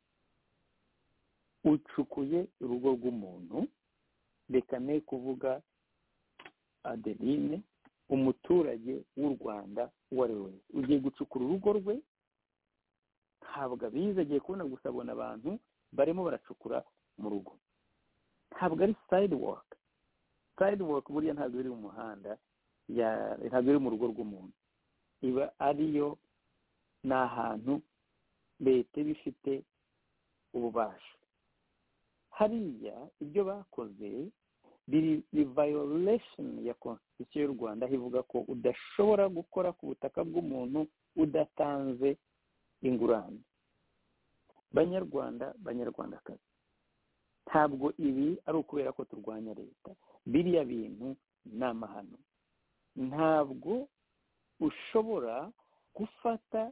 Ucukuye urugo rw'umuntu, reka ne kuvuga Adeline, umuturage w'u Rwanda uwo ari we wese. Ugiye gucukura urugo rwe, ntabwo abizi, agiye kubona gusa abona abantu barimo baracukura mu rugo, ntabwo ari sidewalk. Sidewalk buriya ntabwo iri mu muhanda, ntabwo iri mu rugo rw'umuntu, iba ariyo ni ahantu leta iba ifite ububasha. Hariya ibyo bakoze biri violation ya constitution y'u Rwanda, ivuga ko udashobora gukora ku butaka bw'umuntu udatanze ingurane. Banyarwanda, banyarwandakazi, ntabwo ibi ari ukubera ko turwanya leta, biriya bintu ni amahano. Ntabwo ushobora gufata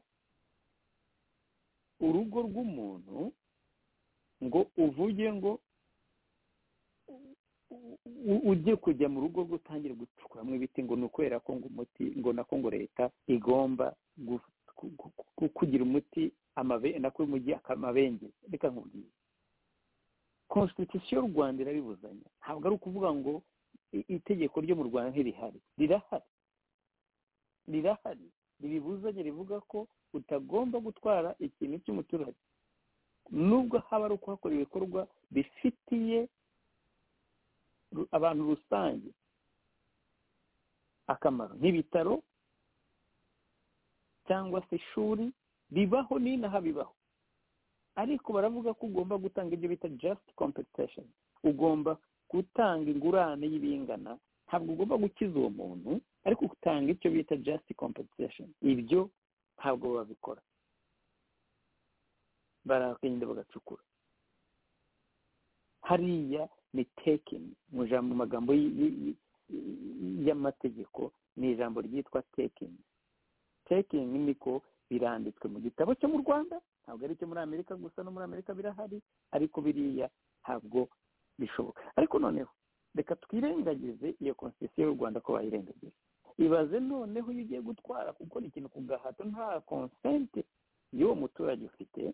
urugo rw'umuntu ngo uvuge ngo ujye kujya mu rugo rwe utangire gucukuramo ibiti ngo ni ukubera ko ngo umuti ngo nako ngo leta igomba kugira umuti nako mujyi amabengeza. Reka nkubwire, constitution y'u Rwanda irabibuzanya. Ntabwo ari ukuvuga ngo itegeko ryo mu Rwanda ntirihari, rirahari rirahari ribibuzanye, rivuga ko utagomba gutwara ikintu cy'umuturage nubwo haba ari ukuhakora ibikorwa bifitiye abantu rusange akamaro, nk'ibitaro cyangwa se ishuri. Bibaho n'inaha bibaho, ariko baravuga ko ugomba gutanga ibyo bita just compensation, ugomba gutanga ingurane y'ibingana. Ntabwo ugomba gukiza uwo muntu, ariko utanga icyo bita just compensation. Ibyo ntabwo babikora, barakenda bagacukura. Hariya ni taking, mu jambo magambo y'amategeko ni ijambo ryitwa taking. Taking niko biranditswe mu gitabo cyo mu Rwanda, ntabwo ari cyo muri Amerika gusa, no muri Amerika birahari, ariko biriya ntabwo bishoboka. Ariko noneho reka twirengagize iyo constitution y'u Rwanda ko bayirengagize. Ibaze noneho iyo ugiye gutwara gukora ikintu ku gahato nta consent y'uwo muturage ufite,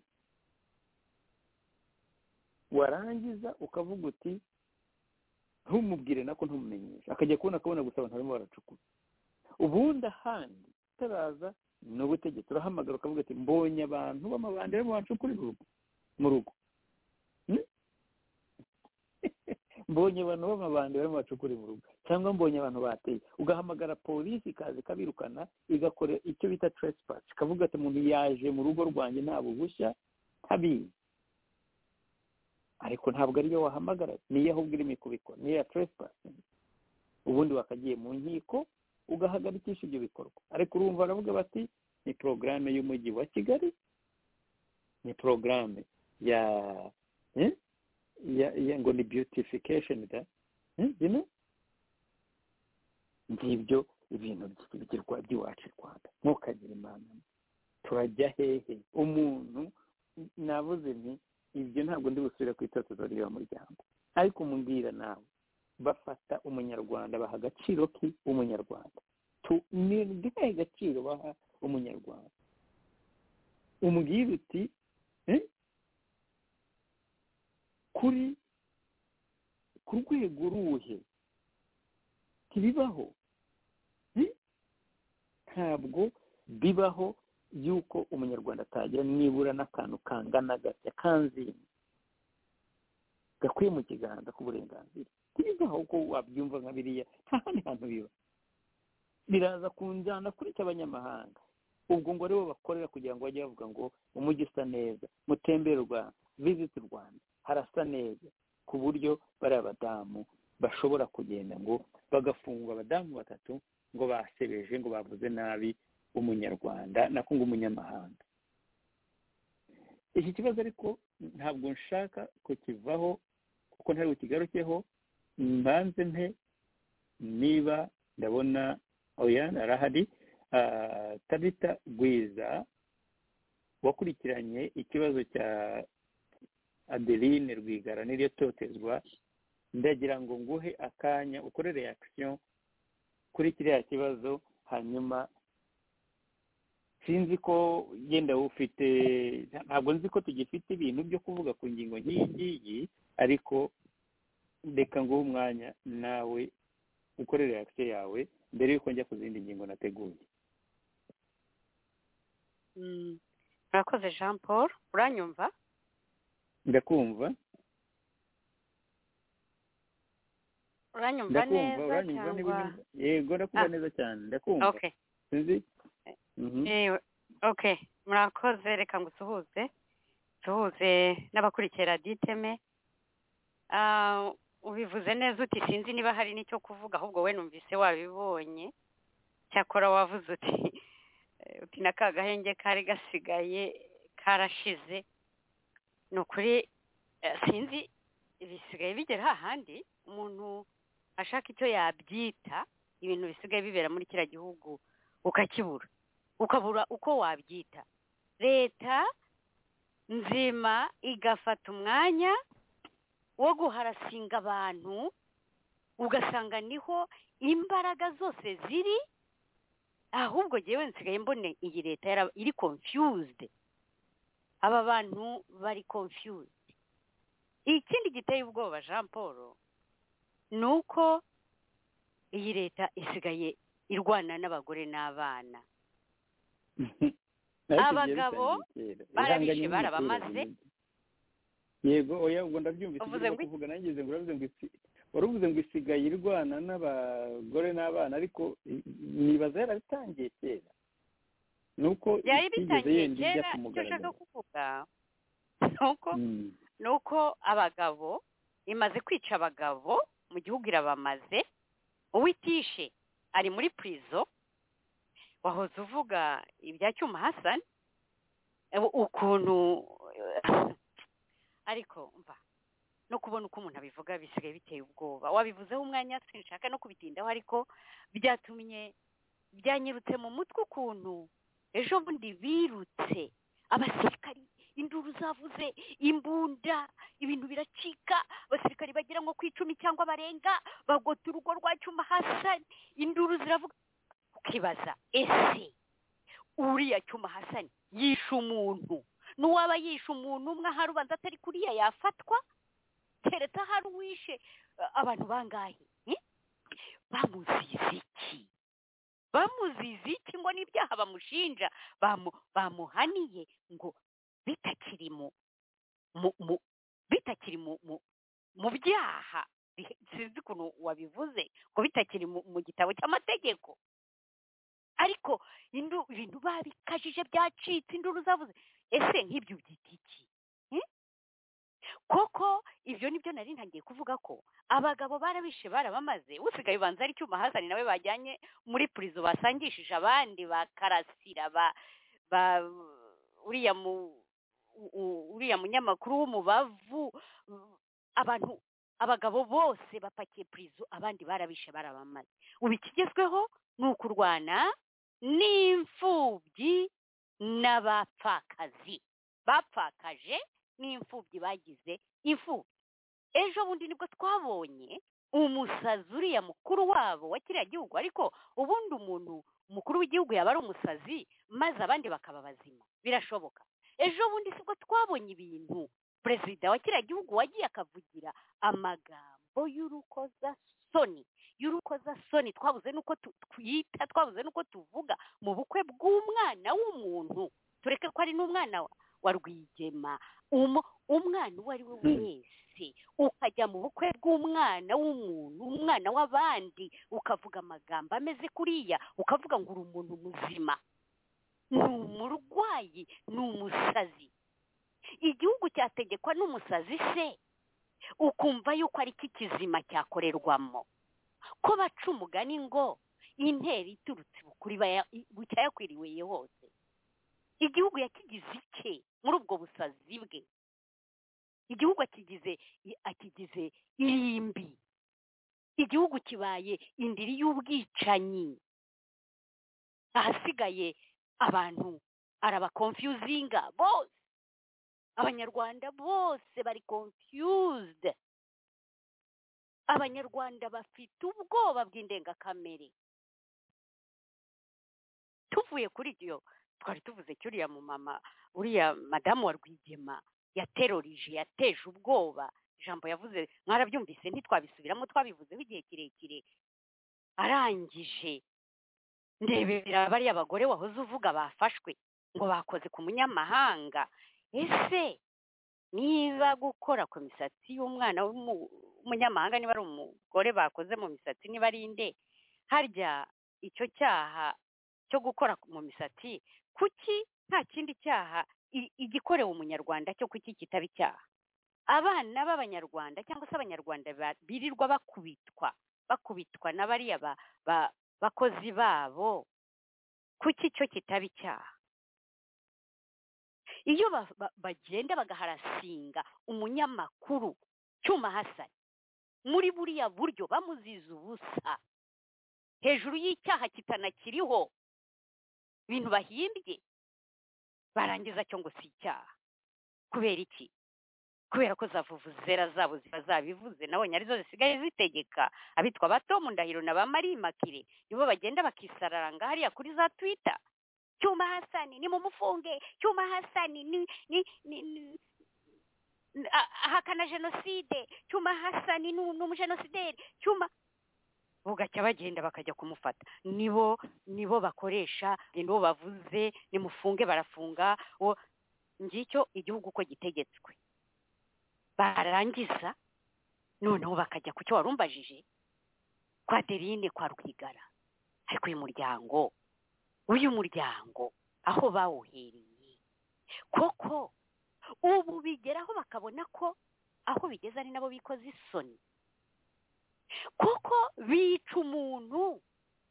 warangiza ukavuga uti ntumubwire nako ntumumenyesha, akajya kubona akabona gusa abantu barimo baracukura. Ubundi ahandi taraza n'ubutegetsi urahamagara ukavuga ati mbonye abantu b'amabandi barimo bacukura mu rugo, mbonye abantu b'amabandi barimo bacukura mu rugo, cyangwa mbonye abantu bateye. Ugahamagara polisi ikaza ikabirukana, igakora icyo bita trespass, ikavuga ati umuntu yaje mu rugo rwanjye nta buhushya ntabizi. Ariko ntabwo ariyo wahamagara, niyo ahubwo irimo kubikora, niyo ya trespassing. Ubundi wakagiye mu nkiko ugahagarikisha ibyo bikorwa. Ariko urumva baravuga bati ni porogaramu y'umujyi wa Kigali, ni porogaramu ya eh? ya, ya ngo ni beautification da eh? you know? Ngibyo ibintu by'ibigirwa by'iwacu i Rwanda. Ntukagira imana, turajya hehe? Umuntu navuze nti ibyo ntabwo ndi busubira ku itotozo ry'uwo muryango, ariko mumbwira nawe bafata umunyarwanda baha agaciro ki umunyarwanda? Ni ndihaye agaciro baha umunyarwanda. Umubwira uti eh? kuri ku rwego ruhe ntibibaho, ntabwo bibaho yuko umunyarwanda atagira nibura n'akantu kangana gatya kanzini gakwiye mu kiganza k'uburenganzira. Ntibibaho uko wabyumva nka biriya, nta handi hantu biba. Biraza kunjyana kuri cy'abanyamahanga, ubwo ngo aribo bakorera kugira ngo bajye bavuga ngo umujyi usa neza, mutembere u Rwanda, visit u Rwanda, harasa neza, ku buryo bari abadamu bashobora kugenda ngo bagafungwa abadamu batatu ngo basebeje, ngo bavuze nabi umunyarwanda nako ngo umunyamahanga. Iki kibazo ariko ntabwo nshaka ko kivaho kuko ntari bukigarukeho. Mbanze nte niba ndabona oya arahari, uh, Tabita Gwiza wakurikiranye ikibazo cya Adeline Rwigara n'iryo totezwa, ndagira ngo nguhe akanya ukore reaction kuri kiriya kibazo, hanyuma sinzi ko yenda ufite, ntabwo nzi ko tugifite ibintu byo kuvuga ku ngingo nk'iyi, ariko reka nguhe umwanya nawe ukore reaction yawe mbere yuko njya ku zindi ngingo nateguye. Murakoze Jean Paul, uranyumva? Ndakumva. uranyumva neza cyangwa yego ndakumva neza cyane ndakumva okay sinzi eh okay murakoze reka ngusuhuze suhuze n'abakurikira diteme ah ubivuze neza uti sinzi niba hari nicyo kuvuga ahubwo we numvise wabibonye cyakora wavuze uti uti nakagahenge kari gasigaye karashize nukuri sinzi bisigaye bigera hahandi umuntu ashaka icyo yabyita ibintu bisigaye bibera muri kira gihugu ukakibura ukabura uko wabyita leta nzima igafata umwanya wo guharasinga abantu ugasanga niho imbaraga zose ziri ahubwo jewe nsigaye mbone iyi leta iri confused aba bantu bari confused ikindi giteye ubwoba Jean Paul nuko iyi leta isigaye irwana n'abagore n'abana abagabo barabishe barabamaze yego oya ubwo ndabyumvise kuvuga nangize ngo uravuze ngo waravuze ngo isigaye irwana n'abagore n'abana ariko nibaza yarabitangiye kera nuko yari bitangiye kera icyo ushaka kuvuga nuko nuko abagabo imaze kwica abagabo mu gihugu irabamaze uwitishe ari muri prison wahoze uvuga ibya Cyuma Hassan ukuntu ariko mva no kubona uko umuntu abivuga bisigaye biteye ubwoba wabivuzeho umwanya sinshaka no kubitindaho ariko byatumye byanyirutse mu mutwe ukuntu ejo bundi birutse abasirikari induru zavuze imbunda ibintu biracika abasirikari bagira ngo ku icumi cyangwa barenga bagota urugo rwa Cyuma Hassan induru ziravuga ukibaza ese uriya Cyuma Hassan yishe umuntu n'uwaba yishe umuntu umwe ahari ubanza atari kuriya yafatwa keretse ahari uwishe abantu bangahe bamuzize iki bamuzize iki ngo n'ibyaha bamushinja bamuhaniye ngo bitakiri mu bitakiri mu mu byaha sinzi ukuntu wabivuze ngo bitakiri mu gitabo cy'amategeko ariko ibintu babikajije byacitse induru zavuze ese nk'ibyo byita iki koko ibyo nibyo nari ntangiye kuvuga ko abagabo barabishe barabamaze usigaye ubanza ari Cyuma Hassan nawe bajyanye muri prison basangishije abandi bakarasira ba uriya mu uriya munyamakuru w'umubavu abantu abagabo bose bapakiye prison abandi barabishe barabamaze ubu ikigezweho ni ukurwana n'imfubyi n'abapfakazi bapfakaje n'imfubyi bagize imfubyi ejo bundi nibwo twabonye umusazi uriya mukuru wabo wa kiriya gihugu ariko ubundi umuntu umukuru w'igihugu yaba ari umusazi maze abandi bakaba bazima birashoboka ejo bundi sibwo twabonye ibintu perezida wa kiriya gihugu wagiye akavugira amagambo y'urukozasoni y'urukozasoni twabuze nuko twita twabuze nuko tuvuga mu bukwe bw'umwana w'umuntu tureke ko ari n'umwana wa Rwigema umwana uwo ari we wese ukajya mu bukwe bw'umwana w'umuntu umwana w'abandi ukavuga amagambo ameze kuriya ukavuga ngo uri umuntu muzima ni umurwayi ni umusazi igihugu cyategekwa n'umusazi se ukumva yuko ari kizima cyakorerwamo ko baca umugani ngo intera iturutse bukuri bucyayakwiriweye hose igihugu yakigize iki muri ubwo busazi bwe igihugu akigize akigize irimbi igihugu kibaye indiri y'ubwicanyi ahasigaye abantu araba confusinga bose abanyarwanda bose bari confused abanyarwanda bafite ubwoba bw'indengakamere tuvuye kuri ibyo twari tuvuze cyuriya mu mama uriya madamu wa Rwigema yaterorije yateje ubwoba ijambo yavuze mwarabyumvise ntitwabisubiramo twabivuzeho igihe kirekire arangije ndebera bariya abagore wahoze uvuga bafashwe ngo bakoze ku munyamahanga ese niba gukora ku misatsi y'umwana umunyamahanga niba ari umugore bakoze mu misatsi niba ari inde, harya icyo cyaha cyo gukora mu misatsi kuki nta kindi cyaha igikorewe umunyarwanda cyo kuki kitaba icyaha? Abana b'abanyarwanda cyangwa se abanyarwanda birirwa bakubitwa bakubitwa na bariya bakozi babo, kuki cyo kitaba icyaha? Iyo bagenda bagaharasinga umunyamakuru Cyuma Hassan muri buriya buryo bamuziza ubusa hejuru y'icyaha kitanakiriho, ibintu bahimbye, barangiza cyo ngo si icyaha. Kubera iki? Kubera ko za vuvuzera zabo ziba zabivuze, nabonye arizo zisigaye zitegeka. Abitwa bato mu Ndahiro na ba Marie Makire nibo bagenda bakisararanga hariya kuri za Twitter. Cyuma Hassan ni mumufunge, Cyuma Hassan ni ni ni ahakana jenoside, Cyuma Hassan ni umujenosideri, Cyuma bugacya bagenda bakajya kumufata. Nibo nibo bakoresha, nibo bavuze nimufunge barafunga. Ngicyo igihugu ko gitegetswe. Barangiza noneho bakajya ku cyo warumbajije kwa Adeline kwa Rwigara. Ariko uyu muryango uyu muryango aho bawuhereye koko ubu bigeraho bakabona ko aho bigeze ari nabo bikoze isoni, koko bica umuntu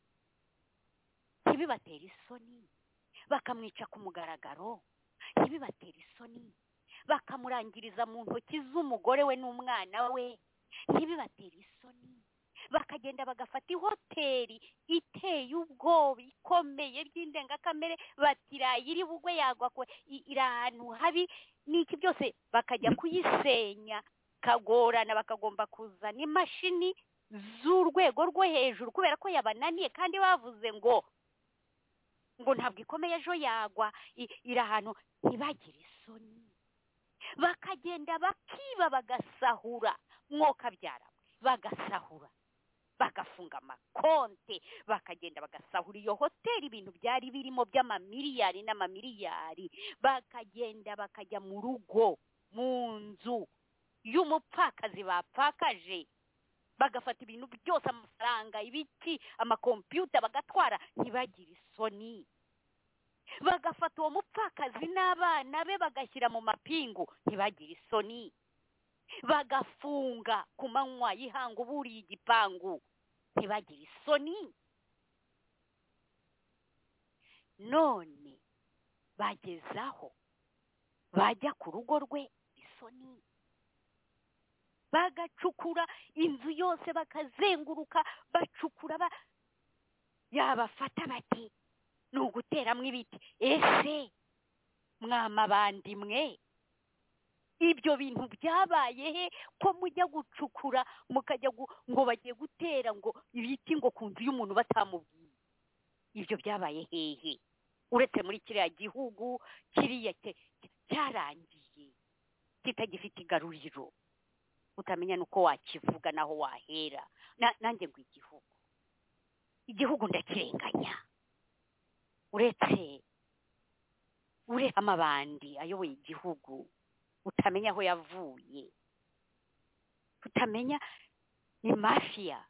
ntibibatera isoni, bakamwica ku mugaragaro ntibibatera isoni, bakamurangiriza mu ntoki z'umugore we n'umwana we ntibibatera isoni, bakagenda bagafata ihoteli iteye ubwoba ikomeye ry'indengakamere batiraye iri bugwe yagwa ko iri ahantu habi n'iki byose bakajya kuyisenya kagorana, bakagomba kuzana imashini z'urwego rwo hejuru kubera ko yabananiye, kandi bavuze ngo ngo ntabwo ikomeye ejo yagwa iri ahantu. Ntibagire isoni, bakagenda bakiba bagasahura, mwoka byara bagasahura, bagafunga amakonte, bakagenda bagasahura iyo hoteli ibintu byari birimo by'amamiliyari n'amamiliyari, bakagenda bakajya mu rugo mu nzu y'umupfakazi bapfakaje, bagafata ibintu byose, amafaranga, ibiti, amakompiyuta bagatwara. Ntibagire isoni, bagafata uwo mupfakazi n'abana be bagashyira mu mapingu. Ntibagire isoni, bagafunga ku manywa y'ihangu buriye igipangu. Ntibagire isoni. None bagezaho bajya ku rugo rwe isoni, bagacukura inzu yose bakazenguruka bacukura ba... yabafata bati ni uguteramo ibiti. Ese mwamabandi mwe ibyo bintu byabaye he ko mujya gucukura mukajya ngo bagiye gutera ngo ibiti ngo ku nzu y'umuntu batamubwiye? Ibyo byabaye hehe uretse muri kiriya gihugu kiriya cyarangiye kitagifite igaruriro, utamenya nuko wakivuga naho wahera. Nanjye ngo igihugu igihugu ndakirenganya, uretse uretse amabandi ayoboye igihugu utamenya aho yavuye, utamenya ni mafia,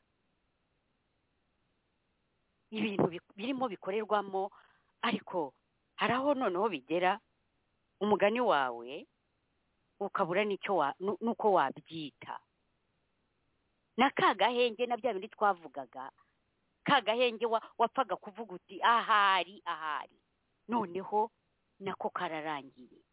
ibintu birimo bikorerwamo. Ariko hari aho noneho bigera umugani wawe ukabura n'icyo wa nuko wabyita. Nakagahenge na bya bindi twavugaga, kagahenge wapfaga kuvuga uti ahari ahari, noneho nako kararangiye.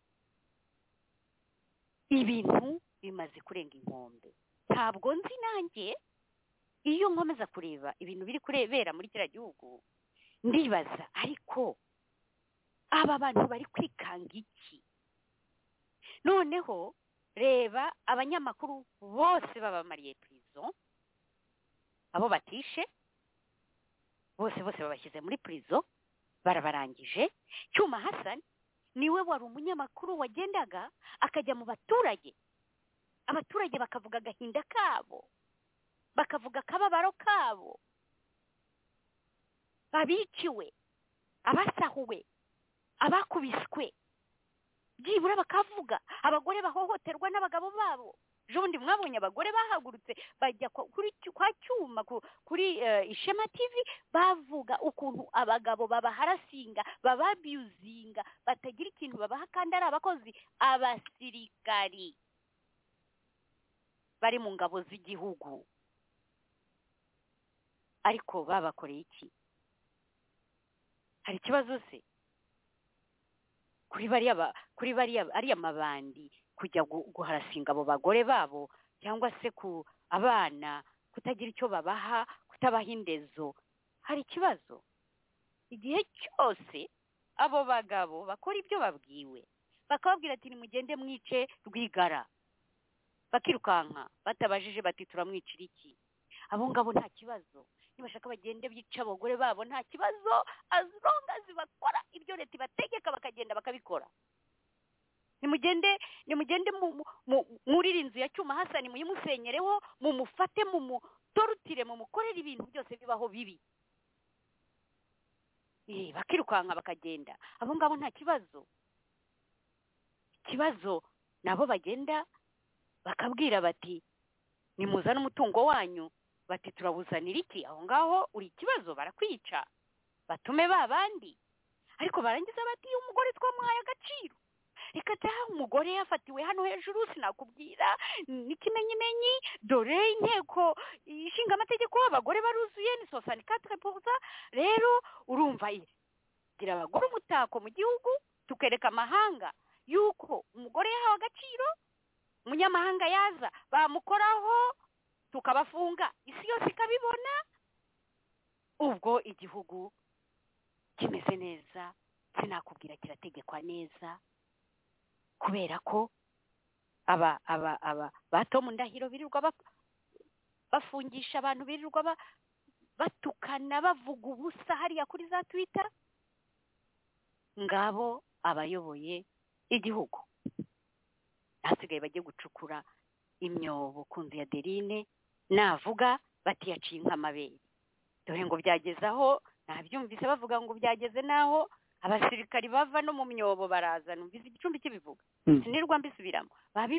Ibintu bimaze kurenga inkombe. Ntabwo nzi nanjye, iyo nkomeza kureba ibintu biri kurebera muri kiriya gihugu ndibaza, ariko aba bantu bari kwikanga iki? Noneho reba abanyamakuru bose babamariye prison, abo batishe bose bose babashyize muri prison, barabarangije. Cyuma Hassan niwe wari umunyamakuru wagendaga akajya mu baturage, abaturage bakavuga agahinda kabo, bakavuga akababaro kabo, abiciwe, abasahuwe, abakubiswe, byibura bakavuga abagore bahohoterwa n'abagabo babo, ejo bundi mwabonye abagore bahagurutse bajya kuri kwa Cyuma kuri Ishema T V bavuga ukuntu abagabo babaharasinga bababiyuzinga batagira ikintu babaha kandi ari abakozi abasirikari bari mu ngabo z'igihugu ariko babakoreye iki? Hari ikibazo se kuri bariya kuri bariya ariya mabandi kujya guharasinga abo bagore babo cyangwa se ku abana kutagira icyo babaha kutabaha indezo? Hari ikibazo? Igihe cyose abo bagabo bakora ibyo babwiwe bakababwira ati nimugende mwice Rwigara bakirukanka batabajije bati turamwicira iki, abo ngabo nta kibazo. Nibashaka bagende bica abagore babo nta kibazo, as long as bakora ibyo leta ibategeka bakagenda bakabikora. Nimugende nimugende muri inzu ya Cyuma Hasani muyimusenyereho mumufate mumutorutire mumukorera ibintu byose bibaho bibi, eh bakirukanka bakagenda, abo ngabo nta kibazo. Ikibazo nabo bagenda bakabwira bati nimuzana umutungo wanyu, bati turabuzanira iki? Aho ngaho uri ikibazo, barakwica batume babandi. Ariko barangiza bati umugore twamuhaye agaciro, reka taha umugore yafatiwe hano hejuru sinakubwira n'ikimenyimenyi, dore inteko ishinga amategeko abagore baruzuye ni soixante-quatre pour cent. Rero urumva gira abagore umutako mu gihugu, tukereka amahanga yuko umugore yahawe agaciro, umunyamahanga yaza bamukoraho tukabafunga, isi yose ikabibona, ubwo igihugu kimeze neza, sinakubwira kirategekwa neza, kubera ko aba aba aba bato mu Ndahiro birirwa bafungisha abantu, birirwa batukana bavuga ubusa hariya kuri za Twitter. Ngabo abayoboye igihugu hasigaye bagiye gucukura imyobo ku nzu ya Derine, navuga bati yaciye nk'amabere. Dore ngo byagezaho, nabyumvise bavuga ngo byageze naho abasirikari bava no mu myobo baraza, numvise igicumbi kibivuga, sinirwa mbisubiramo, babi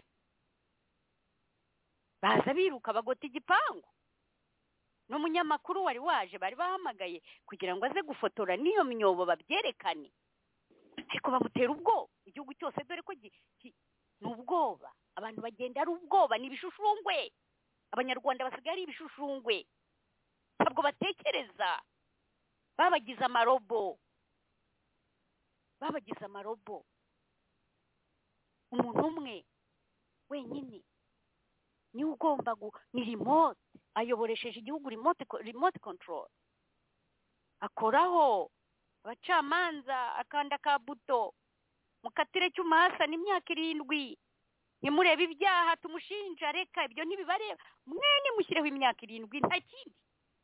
baza biruka bagota igipangu. N'umunyamakuru wari waje bari bahamagaye kugira ngo aze gufotora niyo myobo babyerekane, ariko bamutera ubwoba igihugu cyose, dore ko n'ubwoba abantu bagenda ari ubwoba, ni ibishushungwe. Abanyarwanda basigaye ari ibishushungwe, ntabwo batekereza, babagize amarobo babagize amarobo. Umuntu umwe wenyine ni ugomba ni remote, ayoboresheje igihugu remote remote control, akoraho abacamanza akanda ka buto, mukatire Cyuma Hasani imyaka irindwi, nimurebe ibyaha tumushinja, reka ibyo ntibibareba, mwene mushyireho imyaka irindwi nta kindi.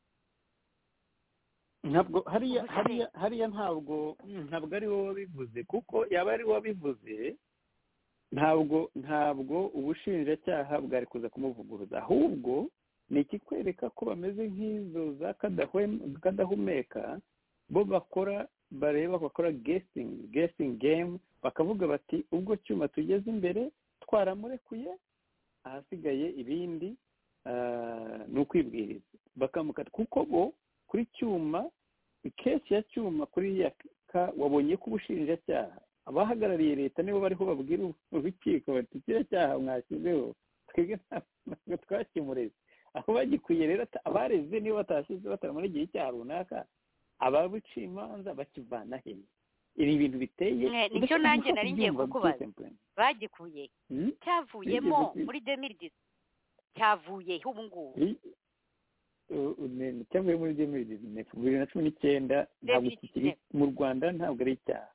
Ntabwo hariya hariya hariya ntabwo ntabwo ari wowe wabivuze, kuko yaba ari wowe wabivuze ntabwo ntabwo ubushinjacyaha bwari kuza kumuvuguruza, ahubwo ni ikikwereka ko bameze nk'izo za kadahumeka, bo bakora bareba bakora guessing guessing game, bakavuga bati ubwo Cyuma tugeze imbere twaramurekuye, ahasigaye ibindi ni ukwibwiriza bakamukata. Kuko bo kuri Cyuma, ikesi ya Cyuma kuri ya wabonye ko ubushinjacyaha abahagarariye leta nibo bariho babwira urukiko bati kiriya cyaha mwashyizeho twebwe ntabwo twakimureze, aho bagikwiye. Rero abareze nibo batashyize bataramara igihe icyaha runaka, ababuciye imanza bakivana he? Ibi bintu biteye nicyo nanjye nari ngiye kukubaza, bagikuye cyavuyemo muri deux mille dix, cyavuye ubu ngubu cyavuye muri deux mille dix, bibiri na cumi n'icyenda, ntabwo kikiri mu Rwanda, ntabwo ari icyaha.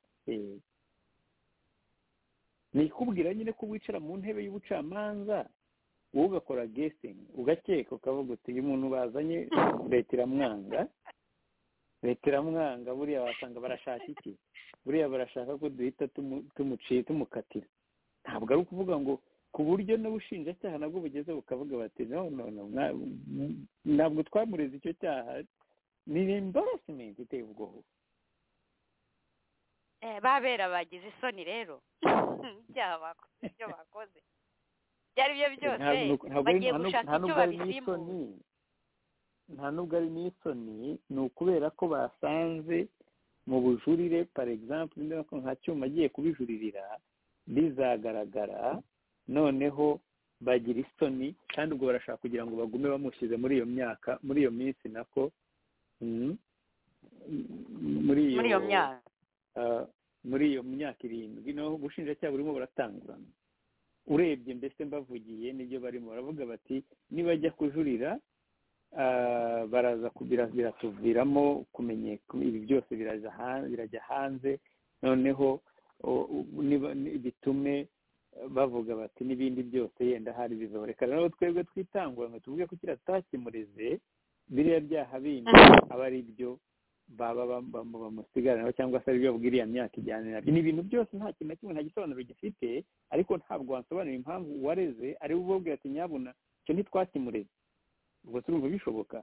Ni kubwira nyine ko wicara mu ntebe y'ubucamanza wowe ugakora guessing, ugakeka ukavuga uti uyu muntu bazanye leta iramwanga, leta iramwanga, buriya wasanga barashaka iki? Buriya barashaka ko duhita tumuciye tumukatira. Ntabwo ari ukuvuga ngo ku buryo n'ubushinjacyaha nabwo bugeze bukavuga bati no no no ntabwo twamureze icyo cyaha. Ni embarrassment iteye ubwoba. Eh babera bagize isoni rero ibyaha bakoze ibyo bakoze byari byo byose bagiye gushaka icyo babisimbura nta nubwo ari n'isoni ni ukubera ko basanze mu bujurire par exemple nka cyuma agiye kubijuririra bizagaragara noneho bagira isoni kandi ubwo barashaka kugira ngo bagume bamushyize muri iyo myaka muri iyo minsi nako muri iyo myaka muri iyo myaka irindwi no ubushinjacyaha burimo buratangurana urebye mbese mbavugiye nibyo barimo baravuga bati nibajya kujurira baraza biratuviramo kumenyeka ibi byose birajya hanze noneho bitume bavuga bati n'ibindi byose yenda hari bizoreka rero twebwe twitangura ngo tuvuge ko kiriya tutakimureze biriya byaha bindi aba ari byo baba bamusigaranaho cyangwa se ari byo babwira iriya myaka ijyana nabyo ni ibintu byose nta kintu na kimwe nta gisobanuro gifite ariko ntabwo wasobanura impamvu wareze ari ububwira ati nyabuna icyo ntitwakimureze ubwo turumva bishoboka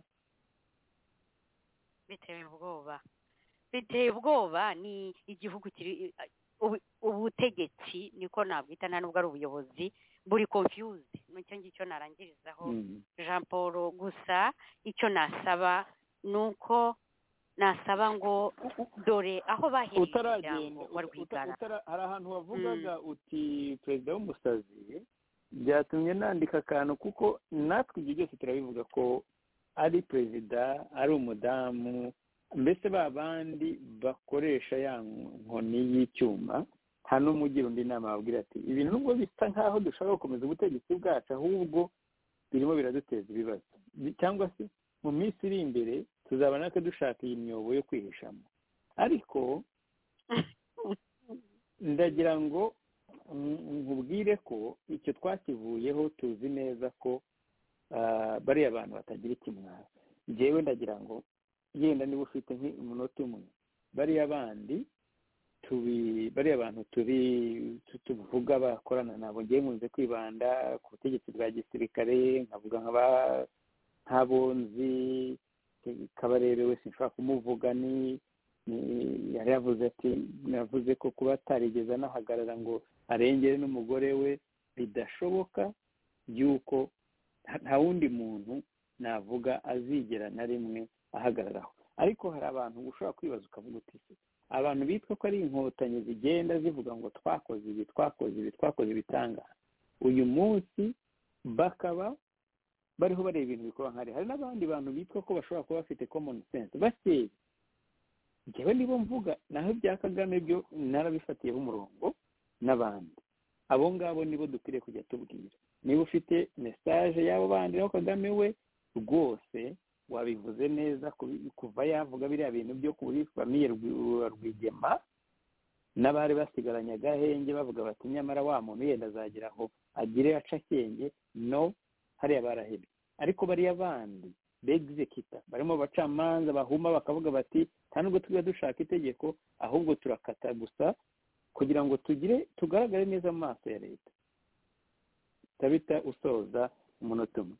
biteye ubwoba biteye ubwoba ni igihugu kiri ubutegetsi niko nabwita nta nubwo ari ubuyobozi buri confused nicyo ngicyo narangirizaho Jean Paul gusa icyo nasaba ni uko nasaba ngo dore aho bahereye utaragenda hari ahantu wavugaga uti perezida w'umusazi byatumye nandika akantu kuko natwe ibyo byose turabivuga ko ari perezida ari umudamu mbese ba bandi bakoresha ya nkoni y'icyuma nta n'umugira undi inama babwira ati ibintu nubwo bisa nk'aho dushaka gukomeza ubutegetsi bwacu ahubwo birimo biraduteza ibibazo cyangwa se mu minsi iri imbere tuzaba natwe dushaka iyi myobo yo kwihishamo ariko ndagira ngo nkubwire ko icyo twakivuyeho tuzi neza ko bariya abantu batagira ikimwaro njyewe ndagira ngo yenda niba ufite nk'umunota umwe bariya bandi tubi bariya abantu turi tuvuga bakorana nabo ngiye nkunze kwibanda ku butegetsi bwa gisirikare nkavuga nk'abonzi kabarebe wese nshobora kumuvuga ni yari yavuze ati navuze ko kuba atarigeze anahagarara ngo arengere n'umugore we bidashoboka yuko nta wundi muntu navuga azigera na rimwe ahagararaho ariko hari abantu ushobora kwibaza ukavuga uti abantu bitwa ko ari inkotanyi zigenda zivuga ngo twakoze ibi twakoze ibi twakoze ibitangaza uyu munsi bakaba bariho bareba ibintu bikorwa nkari hari n'abandi bantu bitwa ko bashobora kuba bafite common sense bakeye njyewe nibo mvuga naho ibya Kagame byo narabifatiyeho umurongo n'abandi abo ngabo nibo dukwiriye kujya tubwira niba ufite message y'abo bandi naho Kagame we rwose wabivuze neza kuva yavuga biriya bintu byo kuri famiye Rwigema n'abari basigaranye agahenge bavuga bati nyamara wa muntu yenda azagira aho agire aca akenge no hariya barahebye ariko bariya bandi begizekita barimo bacamanza bahuma bakavuga bati nta nubwo tujya dushaka itegeko ahubwo turakata gusa kugira ngo tugire tugaragare neza mu maso ya leta tabita usoza umunota umwe.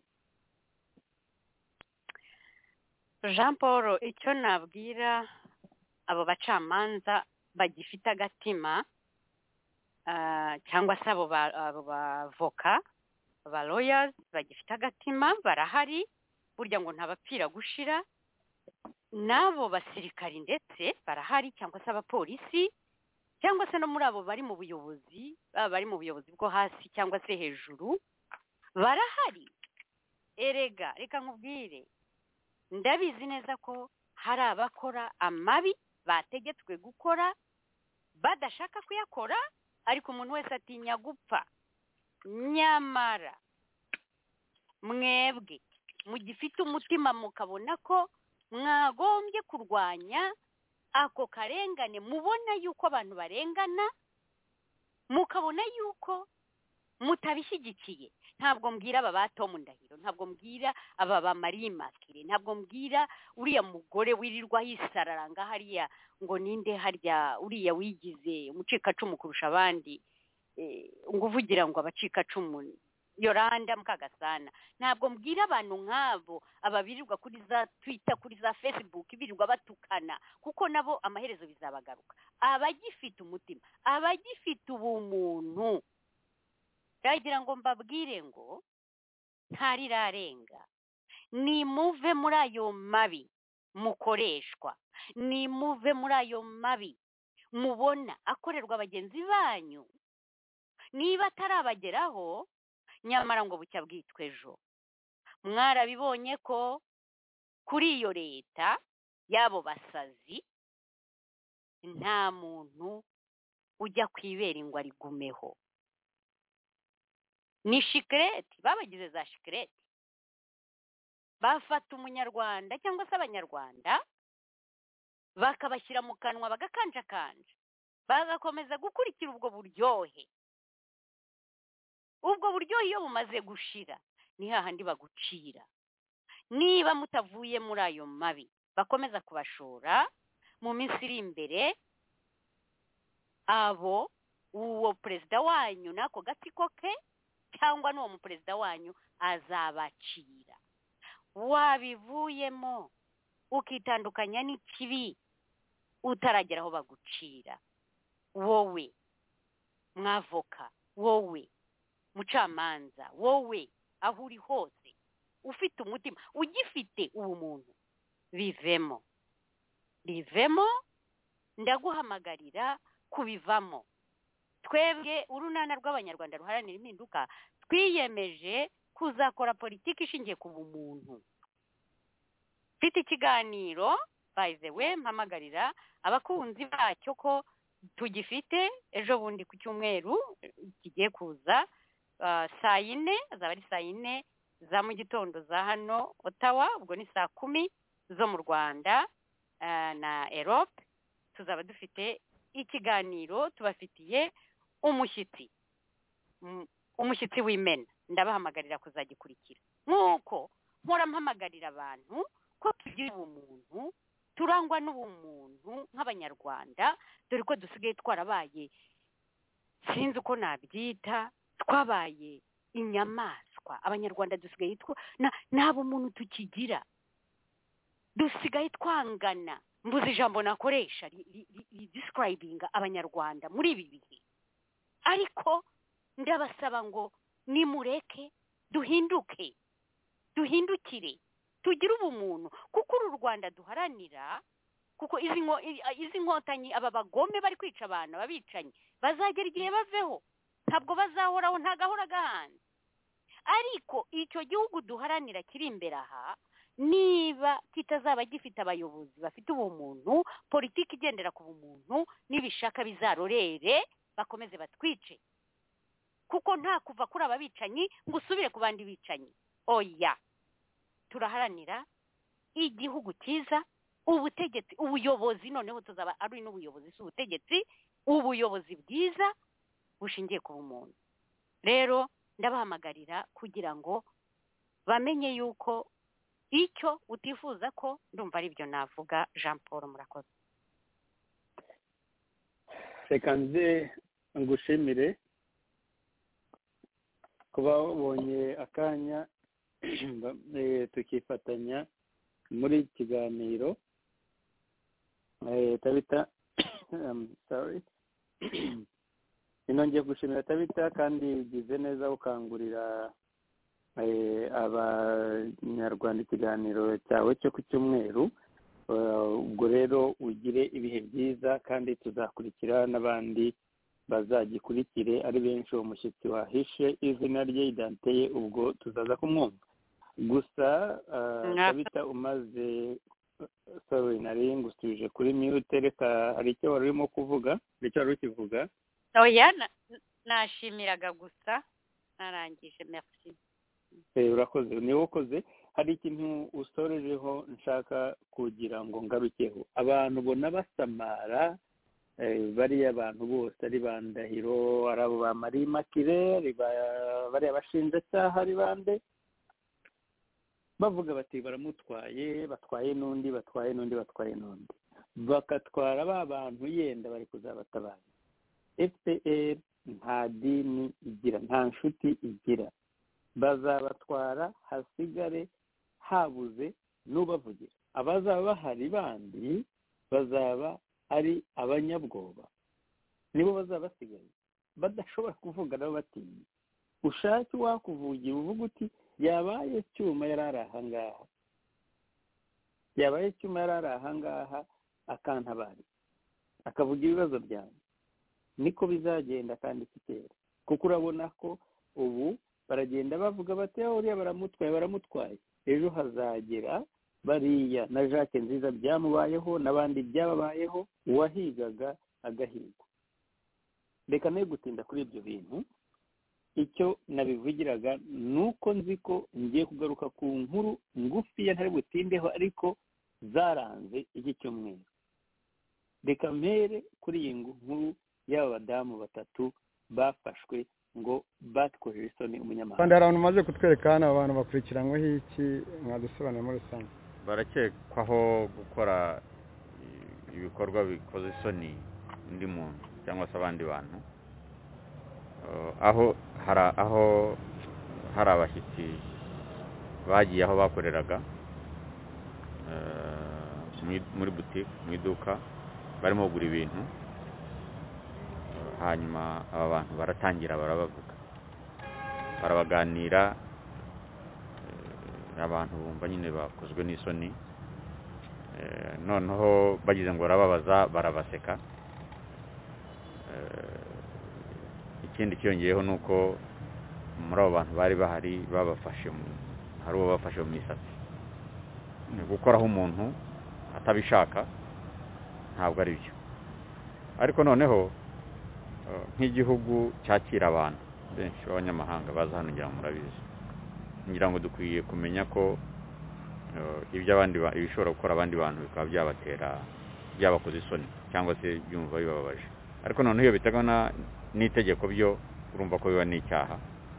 Jean Paul icyo nabwira abo bacamanza bagifite agatima cyangwa se abo bavoka aba lawyers bagifite agatima barahari burya ngo ntabapfira gushira n'abo basirikari ndetse barahari cyangwa se abapolisi cyangwa se no muri abo bari mu buyobozi baba bari mu buyobozi bwo hasi cyangwa se hejuru barahari erega reka nkubwire ndabizi neza ko hari abakora amabi bategetswe gukora badashaka kuyakora ariko umuntu wese atinya gupfa nyamara mwebwe mugifite umutima mukabona ko mwagombye kurwanya ako karengane mubona yuko abantu barengana mukabona yuko mutabishyigikiye ntabwo mbwira aba ba Tom Ndahiro ntabwo mbwira aba ba Marie Makire ntabwo mbwira uriya mugore wirirwa yisararanga hariya ngo ninde harya uriya wigize umucikacumu kurusha abandi ngo uvugira ngo abacikacumu Yoranda Mukagasana ntabwo mbwira abantu nk'abo ababirirwa kuri za Twitter kuri za Facebook birirwa batukana kuko nabo amaherezo bizabagaruka abagifite umutima abagifite ubumuntu ndagira ngo mbabwire ngo ntarirarenga, nimuve muri ayo mabi mukoreshwa, nimuve muri ayo mabi mubona akorerwa bagenzi banyu, niba atarabageraho nyamara ngo bucya bwitwa ejo. Mwarabibonye ko kuri iyo leta y'abo basazi nta muntu ujya kwibera ngo arigumeho. Ni shikireti, babagize za shikireti. Bafata umunyarwanda cyangwa se abanyarwanda bakabashyira mu kanwa bagakanjakanja, bagakomeza gukurikira ubwo buryohe. Ubwo buryohe iyo bumaze gushira ni hahandi bagucira. Niba mutavuye muri ayo mabi bakomeza kubashora, mu minsi iri imbere abo uwo perezida wanyu nako gatsiko ke cyangwa n'uwo muperezida wanyu azabacira. Wabivuyemo ukitandukanya n'ikibi utaragera aho bagucira. Wowe mwavoka, wowe mucamanza, wowe aho uri hose ufite umutima ugifite ubumuntu, bivemo bivemo ndaguhamagarira kubivamo. Twebwe urunana rw'abanyarwanda ruharanira impinduka twiyemeje kuzakora politiki ishingiye ku bumuntu. Mfite ikiganiro by the way mpamagarira abakunzi bacyo ko tugifite ejo bundi ku cyumweru kigiye kuza, uh, saa yine, azaba ari saa yine za mu gitondo za hano Ottawa, ubwo ni saa kumi zo mu Rwanda uh, na Europe. Tuzaba dufite ikiganiro, tubafitiye umushyitsi umushyitsi w'imena. Ndabahamagarira kuzagikurikira, nk'uko mpora mpamagarira abantu ko tugira ubumuntu, turangwa n'ubumuntu nk'abanyarwanda, dore ko dusigaye twarabaye, sinzi uko nabyita, twabaye inyamaswa. Abanyarwanda dusigaye nta bumuntu tukigira, dusigaye twangana. Mbuze ijambo nakoresha describing abanyarwanda muri ibi bihe, ariko ndabasaba ngo nimureke duhinduke, duhindukire, tugire ubumuntu, kuko uru Rwanda duharanira, kuko izi izi nkotanyi, aba bagome bari kwica abantu, ababicanyi bazagera igihe baveho, ntabwo bazahoraho, ntagahora gahanze. Ariko icyo gihugu duharanira kiri imbere aha, niba kitazaba gifite abayobozi bafite ubumuntu, politiki igendera ku bumuntu, nibishaka bizarorere bakomeze batwice, kuko nta kuva kuri ababicanyi ngo usubire ku bandi bicanyi. Oya, turaharanira igihugu cyiza, ubutegetsi, ubuyobozi, noneho tuzaba ari n'ubuyobozi si ubutegetsi, ubuyobozi bwiza bushingiye ku bumuntu. Rero ndabahamagarira kugira ngo bamenye yuko icyo utifuza ko, ndumva ari byo navuga. Jean Paul, murakoze. Reka nze ngushimire kuba wabonye akanya tukifatanya muri iki kiganiro. Tabita, sorry, nongeye gushimira Tabita, kandi ugize neza ukangurira abanyarwanda ikiganiro cyawe cyo ku cyumweru. Ubwo rero ugire ibihe byiza, kandi tuzakurikira n'abandi bazagikurikire ari benshi. Uwo mushyitsi wahishe izina rye idanteye, ubwo tuzaza kumwumva. Gusa Tabita umaze, sorry, nari ngusubije kuri mute. Reka, hari icyo wari urimo kuvuga? Hari icyo wari ukivuga? Oya, nashimiraga gusa, narangije. Merci. Urakoze, niwe ukoze. Hari ikintu usorejeho nshaka kugira ngo ngarukeho. Abantu ubona basamara, bariya abantu bose ari bandahiro, ari abo ba Marie Immaculée, bariya bashinjacyaha, ari bande, bavuga bati baramutwaye, batwaye n'undi, batwaye n'undi, batwaye n'undi, bakatwara ba bantu yenda bari kuzabatabara. F P R nta dini igira, nta nshuti igira. Bazabatwara hasigare habuze n'ubavugira. Abazaba bahari bandi bazaba ari abanyabwoba, nibo bazaba basigaye badashobora kuvuga nabo batinya. ushake wakuvugira uvuga uti yabaye cyuma yari ari ahangaha yabaye cyuma yari ari ahangaha akantabari akavuga ibibazo byawe, niko bizagenda kandi kitera. Kuko urabona ko ubu baragenda bavuga bati aho uriya baramutwaye baramutwaye, ejo hazagera bariya na Jacques Nziza byamubayeho n'abandi byababayeho, uwahigaga agahigwa. Reka nayo gutinda kuri ibyo bintu, icyo nabivugiraga nuko nzi ko ngiye kugaruka ku nkuru ngufiya ntari butindeho ariko zaranze iki cyumweru. Reka mpere kuri iyi nkuru y'aba badamu batatu bafashwe ngo batwoje isoni umunyamahanga. Kandi hari abantu umaze kutwereka hano, abantu bakurikiranyweho iki, mwadusobanurira muri rusange? Barakekwaho gukora ibikorwa bikoze isoni undi muntu cyangwa se abandi bantu, aho hari aho hari abashyitsi bagiye aho bakoreraga muri butike, mu iduka, barimo kugura ibintu. Hanyuma aba bantu baratangira barabavuga, barabaganira, abantu bumva nyine bakozwe n'isoni. Noneho bagize ngo barababaza, barabaseka. Ikindi cyongeyeho nuko muri abo bantu bari bahari babafashe, hari uwo bafashe mu misatsi. Gukoraho umuntu atabishaka ntabwo ari byo. Ariko noneho nk'igihugu cyakira abantu benshi b'abanyamahanga baza hano, ngira ngo murabizi, ngira ngo dukwiye kumenya ko ibyo abandi ibishobora gukora abandi bantu bikaba byabatera byabakoze isoni cyangwa se byumva bibabaje. Ariko noneho iyo bitegana n'itegeko byo urumva ko biba n'icyaha.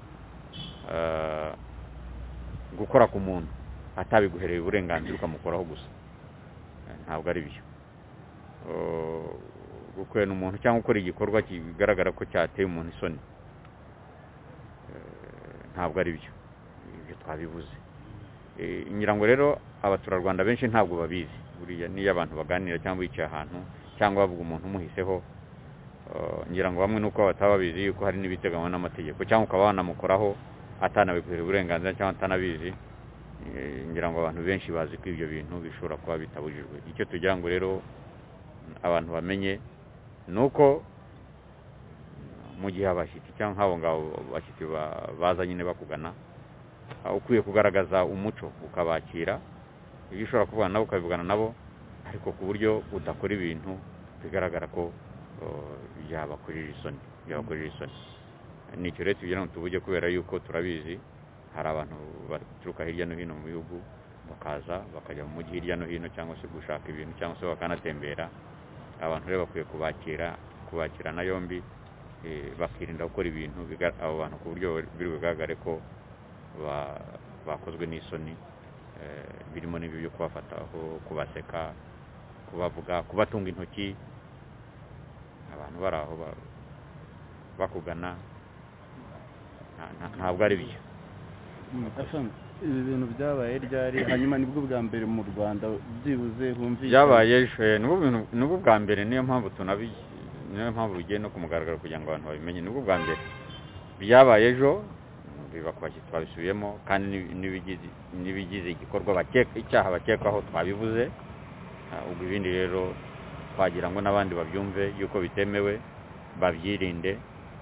Gukora ku muntu atabiguhereye uburenganzira ukamukoraho gusa ntabwo ari byo. Gukwena umuntu cyangwa gukora igikorwa kigaragara ko cyateye umuntu isoni ntabwo ari byo. Ibyo twabivuze. Ngira ngo rero abaturarwanda benshi ntabwo babizi. Buriya niyo abantu baganira cyangwa bicaye ahantu cyangwa bavuga umuntu umuhiseho, ngira ngo bamwe nuko batababizi yuko hari n'ibiteganywa n'amategeko, cyangwa ukaba wanamukoraho atanabiguhereye uburenganzira cyangwa atanabizi. Ngira ngo abantu benshi bazi ko ibyo bintu bishobora kuba bitabujijwe. Icyo tugira ngo rero abantu bamenye nuko mu gihe abashyitsi cyangwa nk'abo ngabo bashyitsi baza nyine bakugana, ukwiye kugaragaza umuco ukabakira, ibyo ushobora kuvugana nabo ukabivugana nabo, ariko ku buryo udakora ibintu bigaragara ko byabakojeje isoni byabakojeje isoni. Nicyo rero tugira ngo tuvuge, kubera yuko turabizi hari abantu baturuka hirya no hino mu bihugu bakaza bakajya mu mujyi hirya no hino cyangwa se gushaka ibintu cyangwa se bakanatembera. Abantu rero bakwiye kubakira kubakirana yombi, bakirinda gukora ibintu abo bantu ku buryo biri bugaragare ko bakozwe n'isoni, birimo n'ibyo byo kubafataho, kubaseka, kubavuga, kubatunga intoki. Abantu bari aho bakugana ntabwo ari byo. Ibi bintu byabaye ryari, hanyuma nibwo bwa mbere mu Rwanda byibuze humvikana? Byabaye nibwo bintu nibwo bwa mbere, niyo mpamvu tunabi niyo mpamvu bigiye no kumugaragara kugira ngo abantu babimenye. Nibwo bwa mbere byabaye ejo, bibakwashye twabisubiyemo, kandi nibigize nibigize igikorwa bakeka icyaha bakekaho twabivuze. Ubwo ibindi rero twagira ngo n'abandi babyumve yuko bitemewe, babyirinde,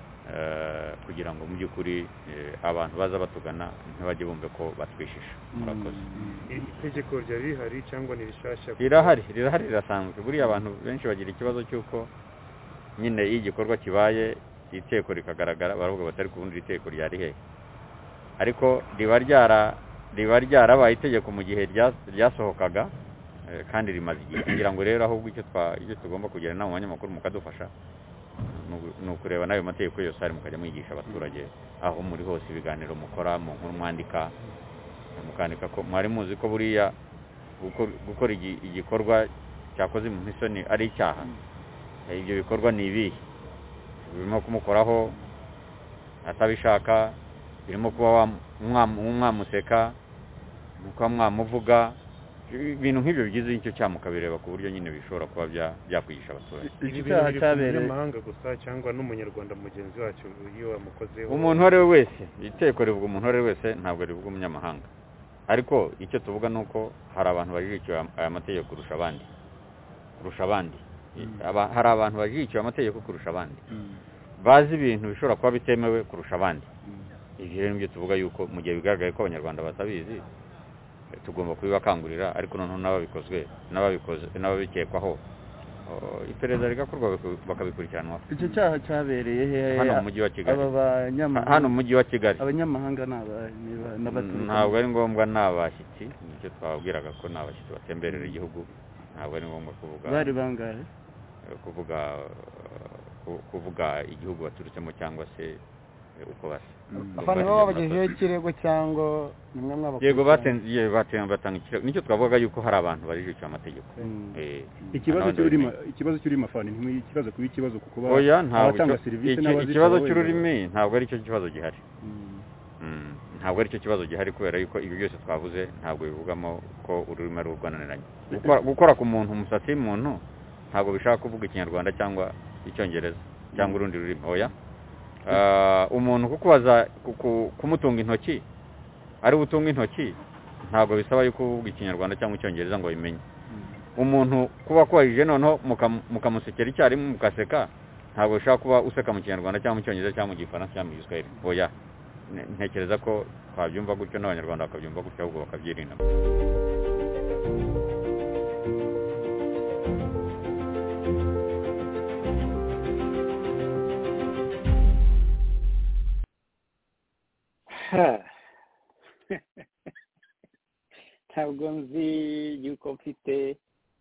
kugira ngo mu by'ukuri abantu baza batugana ntibajye bumve ko batwishisha. Murakoze. Itegeko ryari rihari cyangwa ni rishasha? Rirahari, rirahari, rirasanzwe. Buriya abantu benshi bagira ikibazo cy'uko nyine iyo igikorwa kibaye iteko rikagaragara, baravuga batari kubundi iteko ryari hehe. Ariko riba ryara riba ryarabaye itegeko mu gihe ryasohokaga, kandi rimaze igihe. Ngira ngo rero ahubwo icyo twa icyo tugomba kugira inama abanyamakuru mukadufasha ni ukureba n'ayo mategeko yose ari mukajya mwigisha abaturage aho muri hose, ibiganiro mukora, mu nkuru mwandika, mukandika ko mwari muzi ko buriya gukora igikorwa cyakoze mu isoni ari icyaha. Ibyo bikorwa ni ibihe? Birimo kumukoraho atabishaka, birimo kuba mwamuseka, muko mwamuvuga, ibintu nk'ibyo bigize icyo cyaha mukabireba ku buryo nyine bishobora kuba byakwigisha abaturage. iki cyaha cyabereye umunyamahanga gusa cyangwa n'umunyarwanda mugenzi wacu iyo wamukozeho? Umuntu uwo ari we wese, iteko rivuga umuntu uwo ari we wese, ntabwo rivuga umunyamahanga. Ariko icyo tuvuga ni uko hari abantu bajijikiwe aya mategeko kurusha abandi kurusha abandi hari abantu bajijikiwe amategeko kurusha abandi bazi ibintu bishobora kuba bitemewe kurusha abandi. Ibyo rero nibyo tuvuga yuko mu gihe bigaragaye ko abanyarwanda batabizi tugomba kubibakangurira, ariko noneho n'ababikozwe n'ababikoze n'ababikekwaho iperereza rigakorwa bakabikurikiranwa. Icyo cyaha cyabereye he? Hano mu mujyi wa Kigali. Aba banyamahanga hano mu mujyi wa Kigali. Abanyamahanga n'abaturuka ntabwo ari ngombwa n'abashyitsi, nicyo twabwiraga ko n'abashyitsi batemberera igihugu, ntabwo ari ngombwa kuvuga bari bangahe kuvuga kuvuga igihugu baturutsemo cyangwa se uko basa. Afana baba bagejeje ikirego cyangwa nimwe mwabakuru. Yego batenziye batenga batanga ikirego. Nicyo twavuga yuko hari abantu barijije amategeko. Eh ikibazo cy'ururimi ikibazo cy'ururimi afana ntimwe ikibazo kuba ikibazo kuko batanga serivisi n'abazi. Ikibazo cy'ururimi ntabwo ari cyo kibazo gihari. Mm. Ntabwo ari cyo kibazo gihari kubera yuko ibi byose twavuze ntabwo bivugamo ko ururimi ari urwananiranye. Gukora ku muntu umusatsi w'umuntu ntabwo bishaka kuvuga ikinyarwanda cyangwa icyongereza cyangwa urundi rurimi. Oya. Uh, umuntu kukubaza kumutunga intoki ari ubutunga intoki ntabwo bisaba yuko uvuga ikinyarwanda cyangwa icyongereza ngo bimenye. Umuntu kuba kwajije noneho mukamusekera icyarimwe mukaseka ntabwo bishaka kuba useka mu kinyarwanda cyangwa mu cyongereza cyangwa mu gifaransa cyangwa mu giswahili. Oya, ntekereza ko twabyumva gutyo n'abanyarwanda bakabyumva gutyo ahubwo bakabyirinda. ntabwo nzi yuko mfite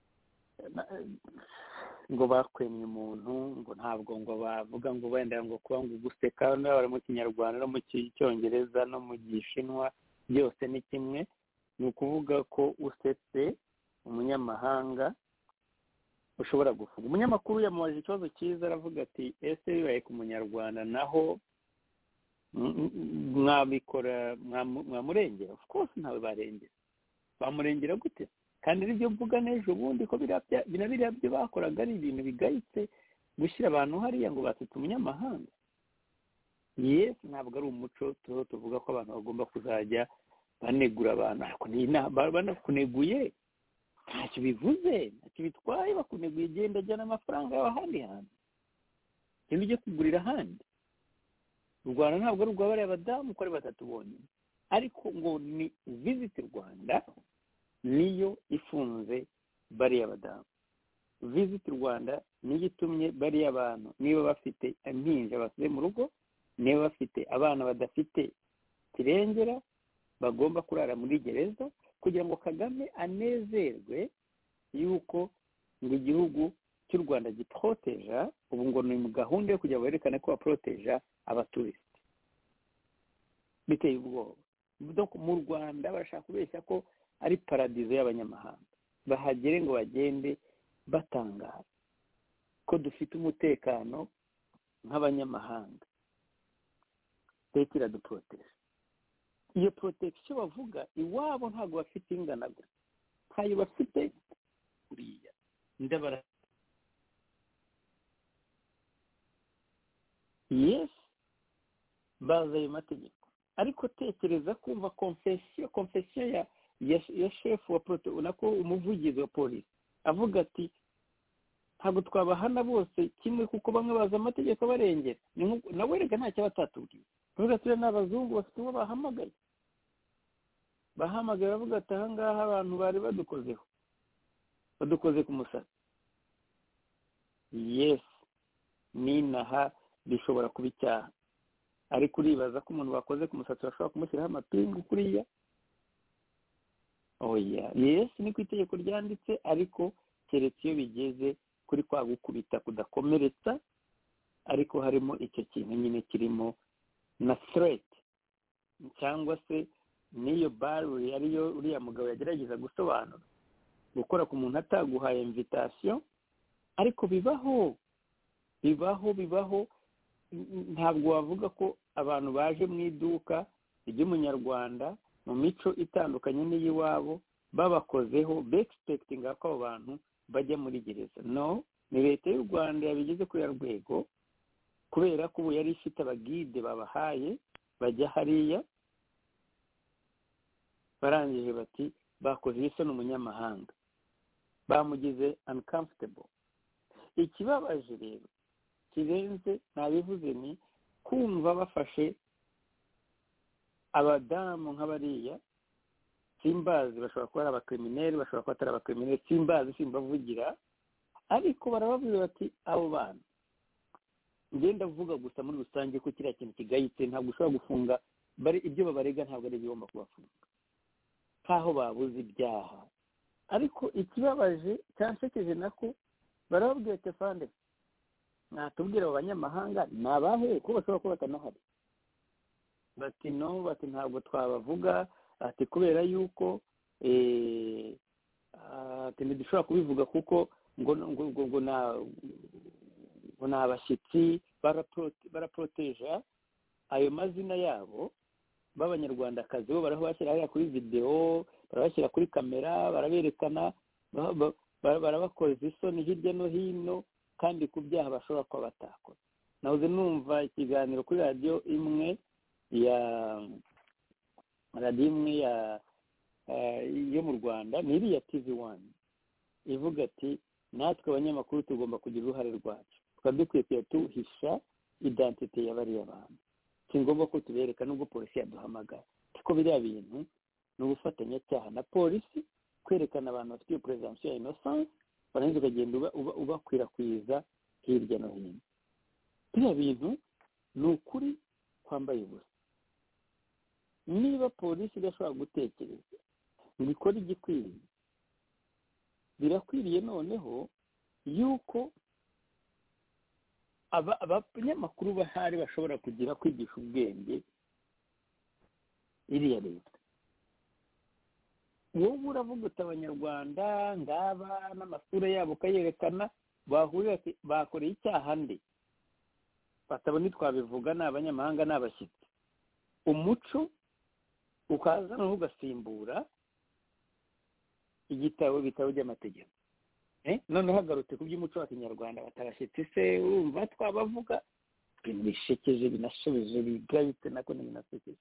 ngo bakwemye umuntu ngo ntabwo ngo bavuga ngo wenda ngo kuba ngo guseka n'abari mu kinyarwanda no mu cyongereza no mu gishinwa byose ni kimwe. Ni ukuvuga ko usetse umunyamahanga ushobora gufunga. Umunyamakuru yamubajije ikibazo cyiza aravuga ati ese bibaye ku munyarwanda naho mwabikora mwamurengera? Of course ntawe barengera. Bamurengera gute? Kandi nibyo mvuga n'ejo bundi ko biriya byo bakoraga ari ibintu bigayitse, gushyira abantu hariya ngo batute umunyamahanga. Yes, ntabwo ari umuco tuho tuvuga ko abantu bagomba kuzajya banegura abantu, ariko banakuneguye ntacyo bivuze, ntacyo bitwaye. Bakuneguye genda ajyana amafaranga yawe ahandi hantu, genda ujye kugurira ahandi. U Rwanda ntabwo ari urw'abariya abadamu uko ari batatu bonyine, ariko ngo ni Visit Rwanda niyo ifunze bariya abadamu. Visit Rwanda niyo itumye bariya abantu niba bafite impinja basize mu rugo, niba bafite abana badafite kirengera bagomba kurara muri gereza, kugira ngo Kagame anezerwe yuko ngo igihugu cy'u Rwanda giproteja. Ubu ngo ni mu gahunda yo kugira ngo berekane ko baproteja abaturisiti. Biteye ubwoba. Mu Rwanda barashaka kubeshya ko ari paradizo y'abanyamahanga, bahagere ngo bagende batangara ko dufite umutekano nk'abanyamahanga. Leta iraduproteje. Iyo protection bavuga iwabo ntabwo bafite ingana gusa, ntayo bafite uriya ndabara. Yes, baza ayo mategeko, ariko tekereza kumva confession confession ya ya chef wa proto unako umuvugizi wa polisi avuga ati ntabwo twabahana bose kimwe kuko bamwe baza amategeko barengera. Nawe rega ntacyo batatubwiye. Tuvuga turi n'abazungu bafite uwo bahamagaye bahamagaye bavuga ati aha ngaha abantu bari badukozeho badukoze ku musatsi. Yes, ninaha bishobora kuba icyaha, ariko uribaza ko umuntu bakoze ku musatsi bashobora kumushyiraho amapingu kuriya? Oya. Yes, ni ku itegeko ryanditse, ariko keretse iyo bigeze kuri kwa gukubita kudakomeretsa, ariko harimo icyo kintu nyine kirimo na threat cyangwa se niyo barrier ariyo uriya mugabo yagerageza gusobanura, gukora ku muntu ataguhaye invitation. Ariko bibaho bibaho bibaho ntabwo wavuga ko abantu baje mu iduka ry'umunyarwanda mu mico itandukanye n'iyiwabo babakozeho begispekitinga ko abo bantu bajya muri gereza. No, ni leta y'u Rwanda yabigeze kuri ya rwego, kubera ko ubu yari ifite abagide babahaye bajya hariya, barangije bati bakoze isoni umunyamahanga, bamugize uncomfortable. Ikibabaje rero kirenze nabivuze ni kumva bafashe abadamu nk'abariya, simbazi bashobora kuba ari abakrimineri, bashobora kuba atari abakrimineri, simbazi simbavugira, ariko barababwira bati abo bana ngenda vuga gusa muri rusange ko kiriya kintu kigayitse, ntabwo ushobora gufunga bari ibyo babarega, ntabwo ari bigomba kubafunga nkaho babuze ibyaha. Ariko ikibabaje cyansekeje nako barababwira ati fande natubwira abo banyamahanga ni abahe ko bashobora kuba batanahari. Bati no, bati ntabwo twabavuga, ati kubera yuko eh ati ntidushobora kubivuga kuko ngo ngo ngo na ngo n'abashyitsi baraproteja ayo mazina yabo b'abanyarwandakazi, bo barabashyira hariya kuri video, barabashyira kuri kamera, baraberekana, barabakoza isoni hirya no hino, kandi ku byaha bashobora kuba batakora. Nahoze numva ikiganiro kuri radiyo imwe ya radiyo imwe ya yo mu Rwanda, ni iriya T V one, ivuga ati natwe abanyamakuru tugomba kugira uruhare rwacu, tukaba dukwiye tuhisha identite y'abariya bantu, si ngombwa ko tubereka nubwo polisi yaduhamagara, kuko biriya bintu ni ubufatanyacyaha na polisi, kwerekana abantu bafite iyo presumption ya innocence, barangiza ukagenda ubakwirakwiza hirya no hino. Biriya bintu ni ukuri kwambaye ubusa. Niba polisi idashobora gutekereza ngo ikore igikwiriye, birakwiriye noneho yuko abanyamakuru bahari bashobora kugira kwigisha ubwenge iriya leta. Wowe uravuga uti abanyarwanda ngaba n'amasura yabo ukayerekana, bahurira bakoreye icyaha nde, batabona twabivuga ni abanyamahanga n'abashyitsi, umuco ukaza noneho ugasimbura igitabo bitabo by'amategeko. Eh none hagarutse ku by'umuco wa Kinyarwanda batarashyitse, se urumva twabavuga ibintu bishekeje, binashobeje, bigayitse, nako ni binasekeje.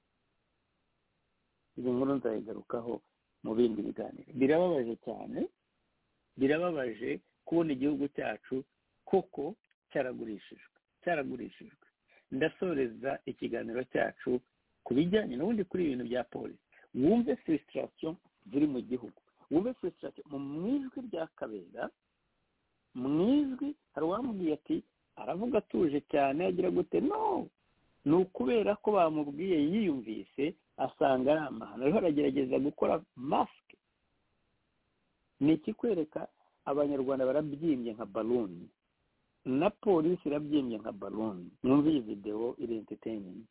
Ibi nkuru nzayigarukaho mu bindi biganiro. Birababaje cyane, birababaje kubona igihugu cyacu koko cyaragurishijwe cyaragurishijwe ndasoreza ikiganiro cyacu ku bijyanye n'ubundi kuri ibintu bya polisi. Wumve frustration ziri mu gihugu, wumve frustration mu mwijwi rya Kabera, mwijwi hari uwamubwiye ati aravuga atuje cyane agira gute. No, ni ukubera ko bamubwiye yiyumvise asanga ari amahano, ariho aragerageza gukora mask. Ni ikikwereka abanyarwanda barabyimbye nka balloon, na polisi irabyimbye nka balloon. Mwumve iyi video iri entertaining.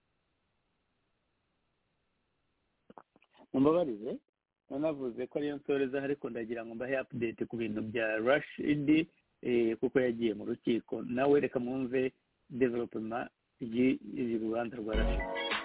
Mumbabarire nanavuze ko ariyo nsoreza, ariko ndagira ngo mbahe update ku bintu bya Rashid eh kuko yagiye mu rukiko. Nawe reka mwumve development y'iri rubanza rwa Rashid.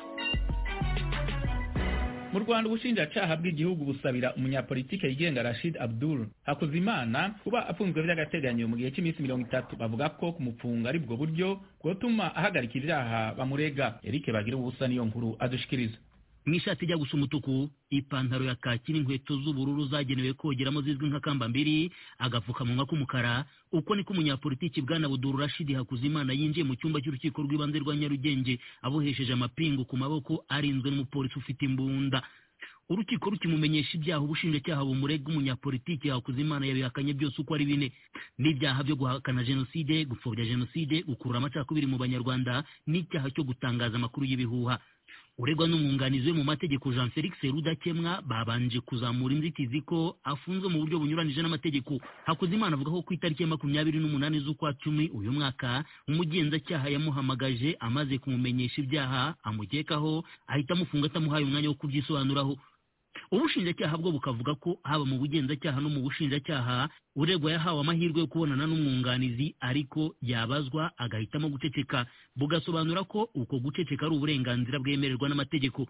Mu Rwanda ubushinjacyaha bw'igihugu busabira umunyapolitike yigenga Rashid Abdul Hakuzimana kuba afunzwe by'agateganyo mu gihe cy'iminsi mirongo itatu. Bavuga ko kumupfunga ari bwo buryo bwotuma ahagarika ibyaha bamurega. Eric Bagira ubusa niyo nkuru adushikiriza. Mwishati ijya gusa umutuku, ipantaro ya kaki n'inkweto z'ubururu zagenewe kogeramo zizwi nka kambambiri, agapfukamunwa k'umukara. Uko niko umunyapolitiki bwana Abdul Rashid Hakuzimana yinjiye mu cyumba cy'urukiko rw'ibanze rwa Nyarugenge abohesheje amapingu ku maboko, arinzwe n'umupolisi ufite imbunda. Urukiko rukimumenyesha ibyaha ubushinjacyaha bumurega umunyapolitiki Hakuzimana yabihakanye byose uko ari bine. N'ibyaha byo guhakana jenoside, gupfobya jenoside, gukurura amacakubiri mu Banyarwanda, n'icyaha cyo gutangaza amakuru y'ibihuha. Uregwa n'umwunganizi we mu mategeko Jean Felix Rudakemwa babanje kuzamura inzitizi ko afunzwe mu buryo bunyuranije n'amategeko. Hakuzimana avuga ko ku itariki ya makumyabiri n'umunani z'ukwa cumi uyu mwaka umugenzacyaha yamuhamagaje amaze kumumenyesha ibyaha amukekaho, ahita amufunga atamuhaye umwanya wo kubyisobanuraho. Ubushinjacyaha bwo bukavuga ko haba mu bugenzacyaha no mu bushinjacyaha uregwa yahawe amahirwe yo kubonana n'umwunganizi, ariko yabazwa agahitamo guceceka. Bugasobanura ko uko guceceka ari uburenganzira bwemererwa n'amategeko.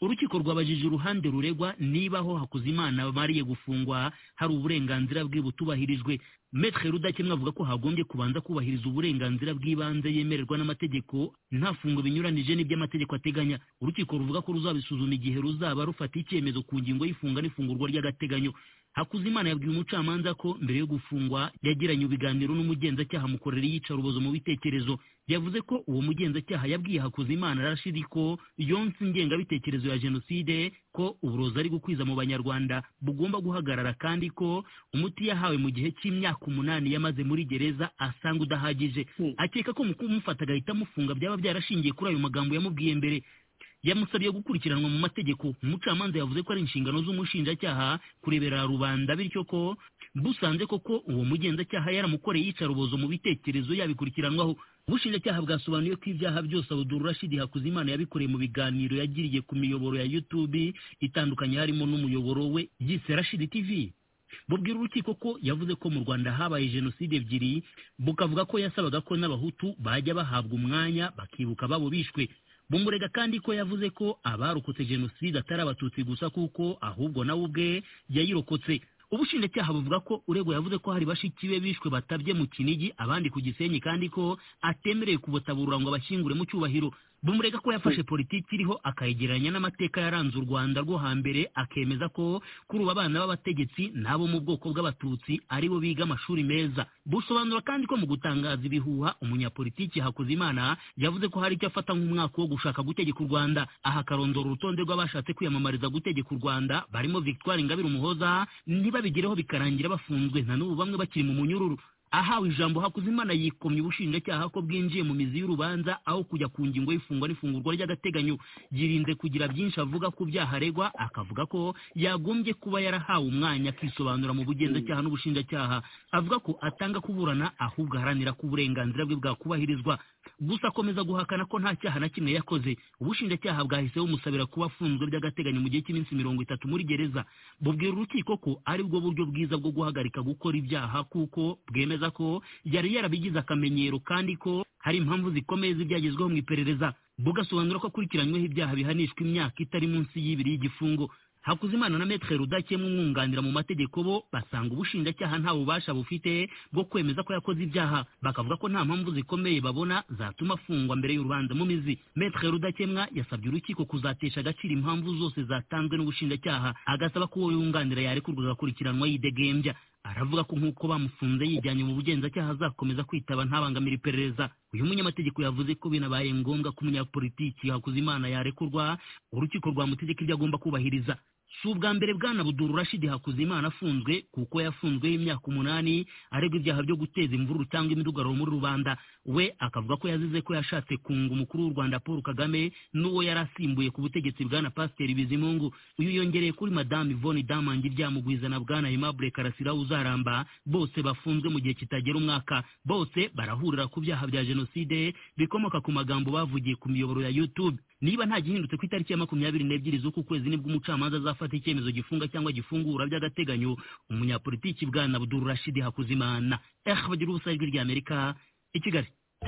urukiko rwabajije uruhande ruregwa niba aho Hakuzimana bamariye gufungwa hari uburenganzira bwe butubahirijwe. Maître Rudakemwa avuga ko hagombye kubanza kubahiriza uburenganzira bw'ibanze yemererwa n'amategeko nta fungo binyuranije n'iby'amategeko ateganya. Urukiko ruvuga ko ruzabisuzuma igihe ruzaba rufata icyemezo ku ngingo y'ifunga n'ifungurwa ry'agateganyo. Hakuzimana yabwiye umucamanza ko mbere yo gufungwa yagiranye ibiganiro n'umugenzacyaha mukorera iyicarubozo mu bitekerezo. Yavuze ko uwo mugenzacyaha yabwiye Hakuzimana Rashid ko yonse ingengabitekerezo ya jenoside, ko uburozi ari gukwiza mu banyarwanda bugomba guhagarara, kandi ko umuti yahawe mu gihe cy'imyaka umunani yamaze muri gereza asanga udahagije. Akeka ko mu kumufata agahita amufunga byaba byarashingiye kuri ayo magambo yamubwiye mbere. Yamusabye gukurikiranwa mu mategeko. Umucamanza yavuze ko ari inshingano z'umushinjacyaha kurebera rubanda, bityo ko busanze koko uwo mugenzacyaha yaramukoreye iyicarubozo mu bitekerezo yabikurikiranwaho. Ubushinjacyaha bwasobanuye ko ibyaha byose Abdul Rashid Hakuzimana yabikoreye mu biganiro yagiriye ku miyoboro ya YouTube itandukanye, harimo n'umuyoboro we yise Rashid T V. Bubwira urukiko ko yavuze ko mu Rwanda habaye jenoside ebyiri, bukavuga ko yasabaga ko n'abahutu bajya bahabwa umwanya bakibuka babo bishwe. Bumurega kandi ko yavuze ko abarokotse jenoside atari abatutsi gusa, kuko ahubwo nawe ubwe yayirokotse. Ubushinjacyaha buvuga ko uregwa yavuze ko hari bashiki be bishwe batabye mu Kinigi, abandi ku Gisenyi, kandi ko atemereye kubutaburura ngo abashyingure mu cyubahiro. Bumurega ko yafashe politiki iriho akayegeranya n'amateka yaranze u Rwanda rwo hambere, akemeza ko kuri ubu abana b'abategetsi nabo mu bwoko bw'abatutsi aribo biga amashuri meza. Busobanura kandi ko mu gutangaza ibihuha umunyapolitiki Hakuzimana yavuze ko hari icyo afata nk'umwaka wo gushaka gutegeka u Rwanda. Aha karondora urutonde rw'abashatse kwiyamamariza gutegeka u Rwanda barimo Victoire Ingabire Umuhoza, ntibabigereho bikarangira bafunzwe, na n'ubu bamwe bakiri mu munyururu. Ahawe ijambo Hakuzimana yikomye ubushinjacyaha ko bwinjiye mu mizi y'urubanza aho kujya ku ngingo y'ifungwa n'ifungurwa ry'agateganyo. Yirinze kugira byinshi avuga ku byaha aregwa, akavuga ko yagombye kuba yarahawe umwanya akisobanura mu bugenzacyaha n'ubushinjacyaha. Avuga ko atanga kuburana, ahubwo aharanira ko uburenganzira bwe bwakubahirizwa. Gusa akomeza guhakana ko nta cyaha na kimwe yakoze. Ubushinjacyaha bwahise bumusabira kuba afunzwe by'agateganyo mu gihe cy'iminsi mirongo itatu muri gereza. Bubwira urukiko ko ari bwo buryo bwiza bwo guhagarika gukora ibyaha, kuko bwemeza ko yari yarabigize akamenyero, kandi ko hari impamvu zikomeye z'ibyagezweho mu iperereza. Bugasobanura ko akurikiranyweho ibyaha bihanishwa imyaka itari munsi y'ibiri y'igifungo. Hakuzimana na Maître Rudakemwa umwunganira mu mategeko bo basanga ubushinjacyaha nta bubasha bufite bwo kwemeza ko yakoze ibyaha, bakavuga ko nta mpamvu zikomeye babona zatuma afungwa mbere y'urubanza mu mizi. Maître Rudakemwa yasabye urukiko kuzatesha agaciro impamvu zose zatanzwe n'ubushinjacyaha, agasaba ko uwo yunganira yarekurwa agakurikiranwa yidegembya. Aravuga ko nk'uko bamufunze yijyanye mu bugenzacyaha azakomeza kwitaba ntabangamira iperereza. Uyu munyamategeko yavuze ko binabaye ngombwa ko umunyapolitiki Hakuzimana yarekurwa, urukiko rwamutegeka ibyo agomba kubahiriza. Si ubwa mbere bwana Abdul Rashid Hakuzimana afunzwe, kuko yafunzweho imyaka umunani aregwa ibyaha byo guteza imvururu cyangwa imidugararo muri rubanda. We akavuga ko yazize ko yashatse kunga umukuru w'u Rwanda Paul Kagame n'uwo yari asimbuye ku butegetsi bwana Pasiteri Bizimungu. Uyu yongereye kuri Madame Yvonne Damangi Byamugwiza na bwana Aimable Karasira Uzaramba, bose bafunzwe mu gihe kitagera umwaka. Bose barahurira ku byaha bya jenoside bikomoka ku magambo bavugiye ku miyoboro ya YouTube. Niba nta gihindutse ku itariki ya makumyabiri n'ebyiri z'uku kwezi nibwo umucamanza azafata icyemezo gifunga cyangwa gifungura by'agateganyo umunyapolitiki bwana Abdul Rashid Hakuzimana. Eh bagira ubusa ijwi rya Amerika i Kigali.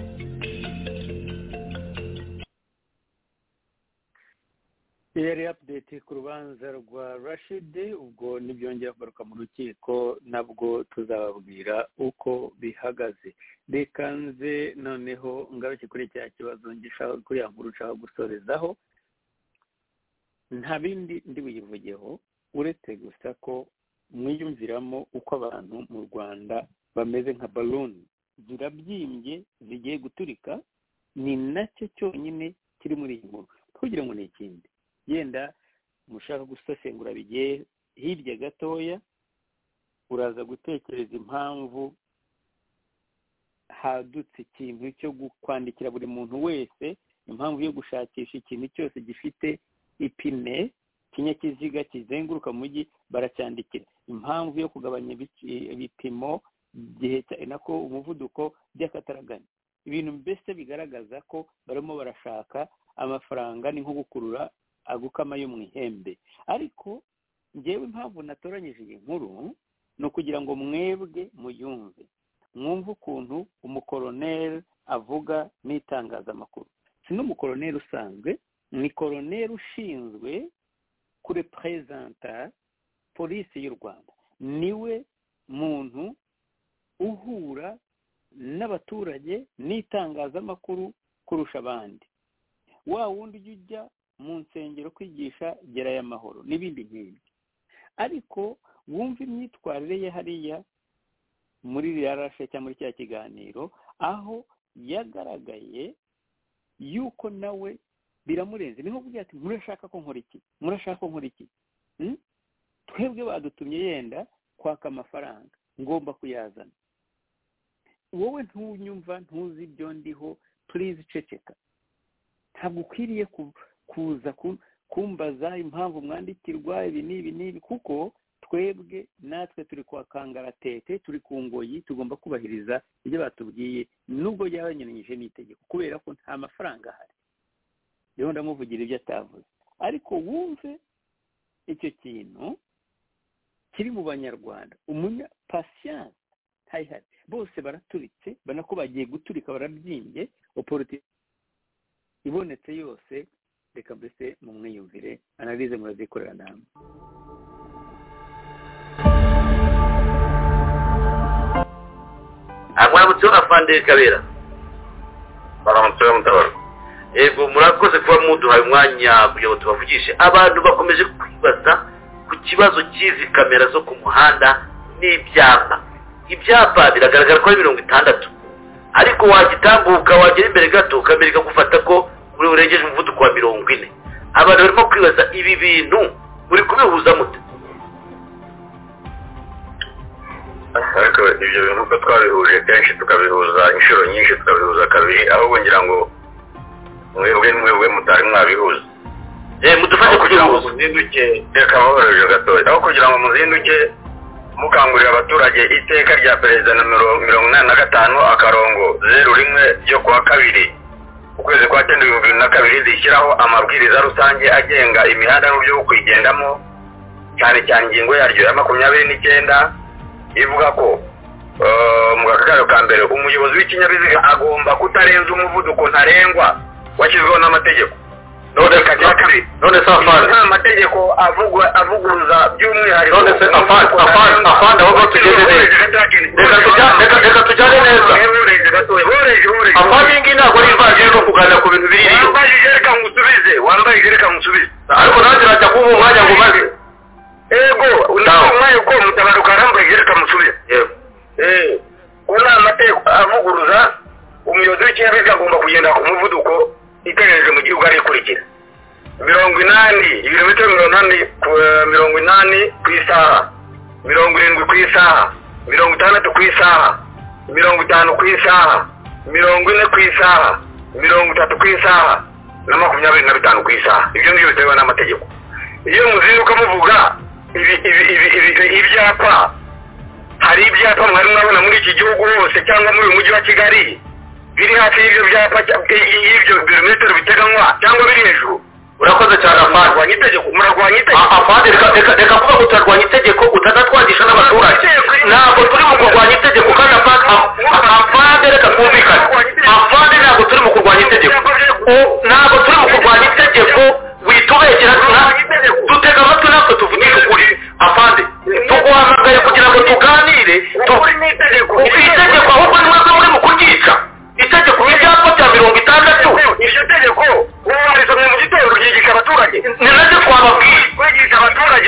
Yari update ku rubanza rwa Rashid, ubwo nibyongera kugaruka mu rukiko nabwo tuzababwira uko bihagaze. Reka nze noneho ngaruke kuri cya kibazo ngishaka kuri ya nkuru nshaka gusorezaho. Nta bindi ndi buyivugeho uretse gusa ko mwiyumviramo uko abantu mu Rwanda bameze nka balloon zirabyimbye zigiye guturika. Ni nacyo cyonyine kiri muri iyi nkuru, kugira ngo ni ikindi yenda mushaka gusesengura bigiye hirya gatoya, uraza gutekereza impamvu hadutse ikintu cyo kwandikira buri muntu wese, impamvu yo gushakisha ikintu cyose gifite ipine kinyakiziga kizenguruka mu mujyi baracyandikira, impamvu yo kugabanya ibipimo gihe nako umuvuduko by'akataraganya. Ibintu mbese bigaragaza ko barimo barashaka amafaranga, ni nko gukurura agukama yo mu ihembe. Ariko ngewe impamvu natoranyije iyi nkuru ni ukugira ngo mwebwe muyumve, mwumve ukuntu umukoroneri avuga n'itangazamakuru. Si n'umukoroneri usanzwe, ni koroneri ushinzwe kurepresenta polisi y'u Rwanda, niwe muntu uhura n'abaturage n'itangazamakuru kurusha abandi, wa wundi ujya ujya mu nsengero kwigisha gerayo amahoro n'ibindi nk'ibi. Ariko wumva imyitwarire ye hariya muri rarashe cyangwa muri cya kiganiro, aho yagaragaye yuko nawe biramurenze. Niho kugira ati murashaka ko nkora iki, murashaka ko nkora iki, hmm? Twebwe badutumye yenda kwaka amafaranga, ngomba kuyazana. Wowe ntunyumva, ntuzi ibyo ndiho, please ceceka. Ntabwo ukwiriye kuza kumbaza impamvu mwandikirwa ibi n'ibi n'ibi, kuko twebwe natwe turi kwa kangaratete, turi ku ngoyi, tugomba kubahiriza ibyo batubwiye nubwo yabanyanyije n'itegeko, kubera ko nta mafaranga ahari. Rero ndamuvugira ibyo atavuze. Ariko wumve icyo kintu kiri mu banyarwanda, umunya patience ntayihari, bose baraturitse, banako bagiye guturika, barabyimbye, opportunity ibonetse yose. Reka mbese mu mwiyumvire, analize murazikorera namwe. Mwaramutse afande Kabera. Mwaramutse Mutabaro. Ego murakoze kuba muduhaye umwanya kugira ngo tubavugishe. Abantu bakomeje kwibaza ku kibazo cy'izi kamera zo ku muhanda n'ibyapa. Ibyapa biragaragara ko ari mirongo itandatu, ariko wagitambuka wagera imbere gato kamera ikagufata ko muri urengeje umuvuduko wa mirongo ine. Abantu barimo kwibaza ibi bintu muri kubihuza mute? Ariko ibyo bintu uko twabihuje kenshi tukabihuza inshuro nyinshi, tukabihuza kabiri, ahubwo ngira ngo mwebwe mwebwe mutari mwabihuza. Eh mudufashe kugira ngo muzinduke, reka bahoroje gatoya, aho kugira ngo muzinduke mukangurira abaturage iteka rya perezida nomero mirongo inani na gatanu akarongo zeru rimwe ryo kuwa kabiri ukwezi kwa cyenda ibihumbi bibiri na kabiri rishyiraho amabwiriza rusange agenga imihanda n'uburyo bwo kuyigendamo, cyane cyane ingingo yaryo ya makumyabiri n'icyenda ivuga ko mu gakaro ka mbere umuyobozi w'ikinyabiziga agomba kutarenza umuvuduko ntarengwa washyizweho n'amategeko. None kajya kabiri, none safari nta mategeko avugwa avuguruza by'umwihariko. None se afande afande afande aho tugeze neza, reka tujya reka reka tujyane neza. Afande ngi ntabwo ari ivaje no kuganira ku bintu biri iyo. Wambaye reka ngusubize, wambaye reka ngusubize. Ariko nanjye najya kuba umwanya ngo maze. Ego unaho umwanya uko mutabaruka rambaye reka musubize. Yego. Eh una amategeko avuguruza umuyobozi w'ikinyabiziga agomba kugenda ku muvuduko itegereje mu gihugu ari kurikira mirongo inani ibirometero mirongo inani mirongo inani ku isaha, mirongo irindwi ku isaha, mirongo itandatu ku isaha, mirongo itanu ku isaha, mirongo ine ku isaha, mirongo itatu ku isaha na makumyabiri na bitanu ku isaha. Ibyo ngibyo bitewe n'amategeko. Iyo muzinduka muvuga ibi ibi ibyapa, hari ibyapa mwari mwabona muri iki gihugu hose cyangwa muri uyu mujyi wa Kigali biri hafi y'ibyo byapa y'ibyo birometero biteganywa cyangwa biri hejuru. Urakoze cyane afande. Warwanya itegeko, murarwanya itegeko. Afande reka reka reka kuba utarwanya itegeko utazatwagisha n'abaturage. Ntabwo turi mu kurwanya itegeko kandi afande reka kumvikana. Afande ntabwo turi mu kurwanya itegeko. Ntabwo turi mu kurwanya itegeko, witubekera dutega amatwi natwe tuvugisha ukuri. Afande tuguhamagaye kugira ngo tuganire. Itegeko ahubwo ni mwebwe muri mu kuryica. Itegeko ry'ibyapa bya mirongo itandatu. Iryo tegeko wowe warisomye mu gitondo ryigisha abaturage. Ni nacyo twababwiye. Kwigisha abaturage.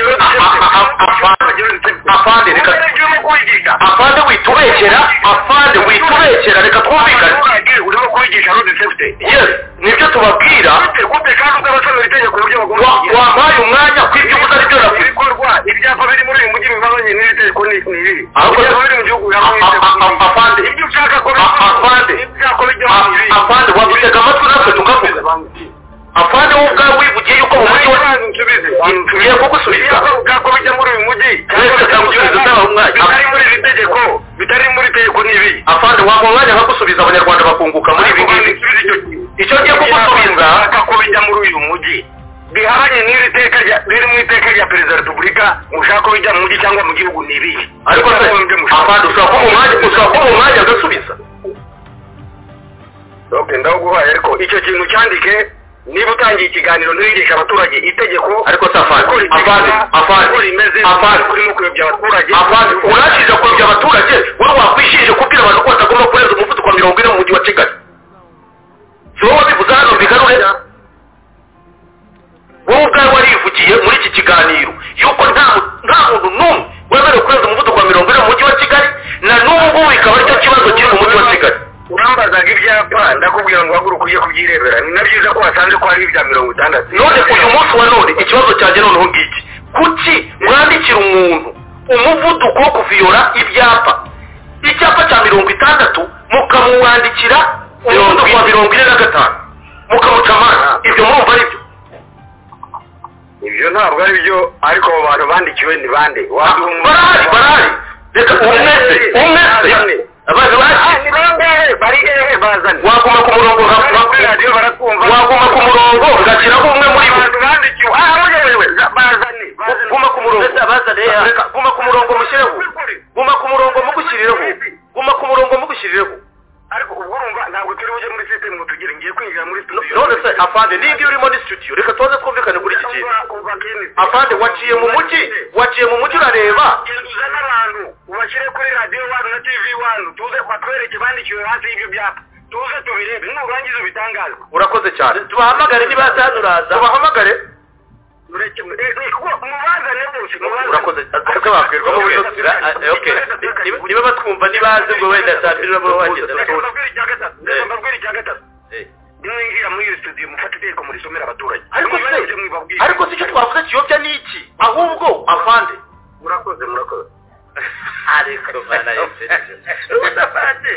Afande reka afande witubekera, afande witubekera reka twumvikane. Urimo kwigisha road safety. Yes, nibyo tubabwira. Gute kandi ukabasomera itegeko uburyo bagomba. Wampaye umwanya kw'ibyo uvuga aribyo navuze. Bikorwa ibyapa biri muri uyu mujyi bivanye n'iri tegeko ni ibi. Ahubwo biri mu gihugu afande ibyo ushaka ko afande afande wadutega amatwi natwe tukavuga. Afande wowe ubwawe wivugiye yuko mu mujyi wa ngiye kugusubiza ubwako bijya muri uyu mujyi twese turagusubiza utaha umwanya bitari muri iri tegeko, bitari muri tegeko n'ibi. Afande waba umwanya nkagusubiza abanyarwanda bakunguka muri ibi ngibi. Icyo ngiye kugusubiza ko bijya muri uyu mujyi bihabanye n'iri teka riri mu iteka rya perezida wa repubulika, mushaka ko bijya mu mujyi cyangwa mu gihugu n'ibi. Ariko se afande ushaka ko mu mwanya ushaka ko mu mwanya agasubiza. Okay, ndaguhaye ariko icyo kintu cyandike niba utangiye ikiganiro ntiwigisha abaturage itegeko ariko safari afande afande rimeze afande urimo kuyobya abaturage afande urashije kuyobya abaturage wowe wakwishije kubwira abantu ko batagomba kurenza umuvuduko wa mirongo ine mu mujyi wa Kigali si wowe wabivuze hano bigarure wowe ubwawe warivugiye muri iki kiganiro yuko nta nta muntu n'umwe wemerewe kurenza umuvuduko wa mirongo ine mu mujyi wa Kigali na n'ubu bikaba aricyo kibazo kiri mu mujyi wa Kigali. urambazaga ibyapa ndakubwira ngo haguruka ujye kubyirebera ni na byiza ko wasanze ko hari ibya mirongo itandatu none uyu munsi wa none ikibazo cyanjye noneho ngiki kuki mwandikira umuntu umuvuduko wo kuviyora ibyapa icyapa cya mirongo itandatu mukamwandikira umuvuduko wa mirongo ine na gatanu mukamuca amande ibyo murumva ari byo ibyo ntabwo ari byo ariko abo bantu bandikiwe ni bande barahari barahari reka umwese umwese abantu ni bande bari hehe bazane waguma ku murongo kuri radiyo barakumva waguma ku murongo ugashyiraho umwe muri bo abantu bandikiwe ah mugewe bazane guma ku murongo reka guma ku murongo mushyireho guma ku murongo mugushyirireho guma ku murongo mugushyirireho ariko ubwo urumva ntabwo turi bujye muri system ngo tugire ngiye kwinjira muri studio none se afande ningi uri muri studio reka tuze twumvikane kuri iki kintu afande waciye mu mujyi waciye mu mujyi urareba genduza n'abantu ubashyire kuri radio wanu na tv wanu tuze kwatwereke bandikiwe hasi y'ibyo byapa tuze tubirebe nurangiza ubitangaza urakoze cyane tubahamagare niba yatanuraza tubahamagare ureke mubazane bose urakoze ase bakwirwa mu buryo sira okay niba batwumva nibaze ngo wenda cyabira bo bageze mbabwira icya gatatu mbabwira icya gatatu mwinjira muri iyo studio mufate iteko muri somera abaturage ariko se ariko se icyo twavuze kiyobya ni iki ahubwo afande murakoze murakoze ariko bana yese urafande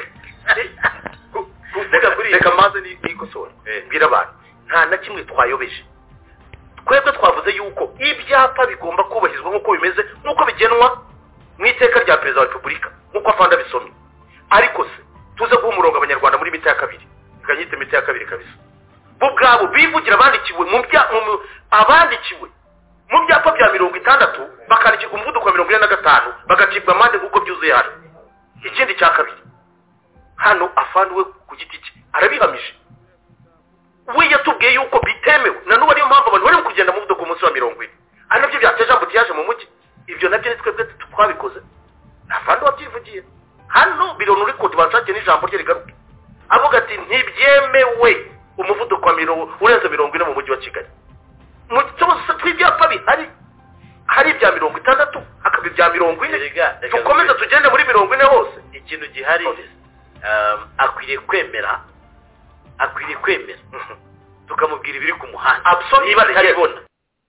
reka maze nikosora bwira abantu nta na kimwe twayobeje twebwe twavuze yuko ibyapa bigomba kubahizwa nk'uko bimeze nk'uko bigenwa mu iteka rya perezida wa repubulika nk'uko afanda bisomye ariko se tuze guha umurongo abanyarwanda muri mita ya kabiri ikanyita mita ya kabiri kabisa bo ubwabo bivugira abandikiwe mu bya abandikiwe mu byapa bya mirongo itandatu bakandikirwa umuvuduko wa mirongo ine na gatanu bagacibwa amande nk'uko byuzuye hano ikindi cya kabiri hano afande we ku giti cye arabihamije we yatubwiye yuko bitemewe na n'ubu ariyo mpamvu abantu bari kugenda mu muvuduko munsi wa mirongo ine ari nabyo byateje ambutiyaje mu mujyi ibyo nabyo ni twebwe twabikoze afande wabyivugiye hano bironi uri kode banshakiye n'ijambo rye rigaruke avuga ati ntibyemewe umuvuduko wa mirongo urenze mirongo ine mu mujyi wa Kigali mu cyose tw'ibyapa bihari hari ibya mirongo itandatu hakaba ibya mirongo ine dukomeze tugende muri mirongo ine hose ikintu gihari akwiriye kwemera akwiriye kwemera tukamubwira ibiri ku muhanda niba ataribona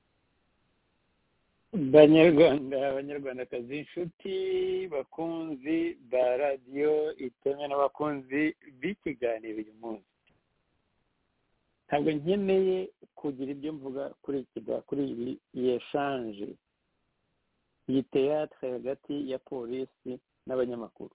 banyarwanda abanyarwandakazi inshuti bakunzi ba radiyo iteme n'abakunzi b'ikiganiro uyu munsi ntabwo nkeneye kugira ibyo mvuga kuri ikiga kuri ibi yeshanje iyi teyatere hagati ya polisi n'abanyamakuru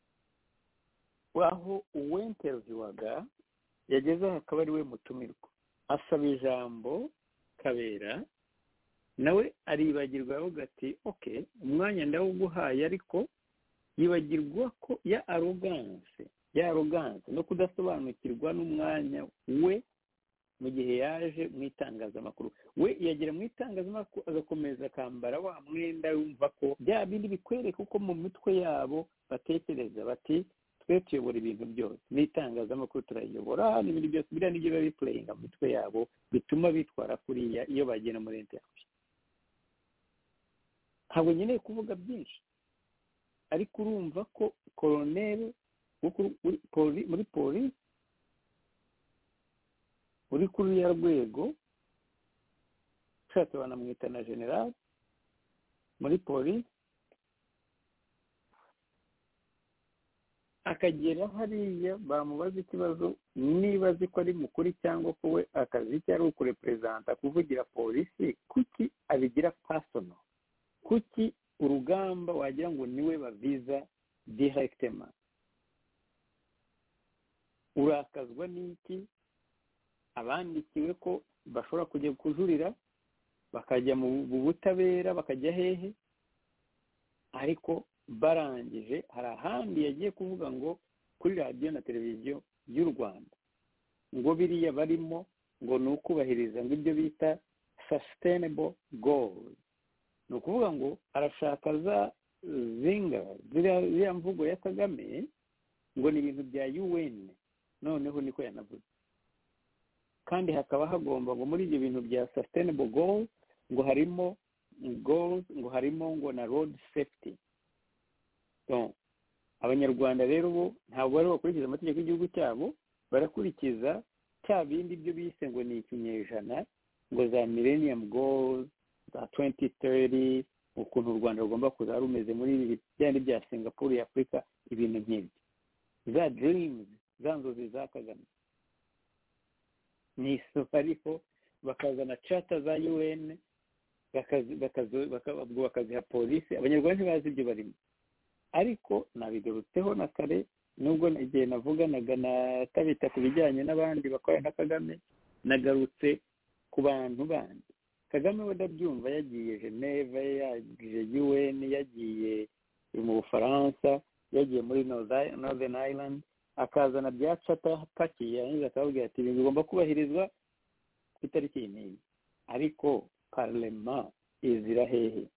aho uwenteruviwaga yageze aho akaba ari we mutumirwa asaba ijambo kabera nawe aribagirwa avuga ati oke umwanya ndawuguhaye ariko yibagirwa ko ya aroganse ya aroganse no kudasobanukirwa n'umwanya we mu gihe yaje mu itangazamakuru we yagera mu itangazamakuru agakomeza akambara wa mwenda yumva ko bya bindi bikwereka uko mu mitwe yabo batekereza bati twe tuyobora ibintu byose n'itangazamakuru turayobora n'ibindi byose biriya nibyo biba bipureyinga mu mitwe yabo bituma bitwara kuriya iyo bagenda muri interineti ntabwo nkeneye kuvuga byinshi ariko urumva ko koroneri muri polisi uri kuri uriya rwego ushatse banamwita na generali muri polisi akagera hariya bamubaza ikibazo niba azi ko ari mukuri cyangwa ko we akazi ke ari ukureperezanta kuvugira polisi kuki abigira pasono kuki urugamba wagira ngo niwe baviza direkitema urakazwa n'iki abandikiwe ko bashobora kujya kujurira bakajya mu butabera bakajya hehe ariko barangije hari ahandi yagiye kuvuga ngo kuri radiyo na televiziyo y'u Rwanda ngo biriya barimo ngo ni ukubahiriza ngo ibyo bita sustainable goals. Ni ukuvuga ngo arashaka za zinga ziriya mvugo ya Kagame ngo ni ibintu bya U N, noneho niko yanavuze. Kandi hakaba hagomba ngo muri ibyo bintu bya sustainable goals ngo harimo goals ngo harimo ngo na road safety. So abanyarwanda rero bo ntabwo bari bakurikiza amategeko y'igihugu cyabo, barakurikiza cya bindi byo bise ngo ni ikinyejana, ngo za millennium goals za twenty thirty, ukuntu u Rwanda rugomba kuza rumeze muri ibi byandi bya Singapore ya Afurika, ibintu nk'ibyo za dreams, za nzozi za Kagame. Ni isoko ariko bakazana charter za U N bakaziha polisi, abanyarwanda ntibazi ibyo barimo. Ariko nabigarutseho na kare, nubwo igihe navuganaga na Tabita ku bijyanye n'abandi bakora na Kagame, nagarutse ku bantu bandi. Kagame we ndabyumva yagiye Geneve, yagiye U N, yagiye mu Bufaransa, yagiye muri Northern Ireland, akazana bya chata pakiye, yangiza akababwira ati ibintu bigomba kubahirizwa ku itariki iyi. Ariko parlement izira hehe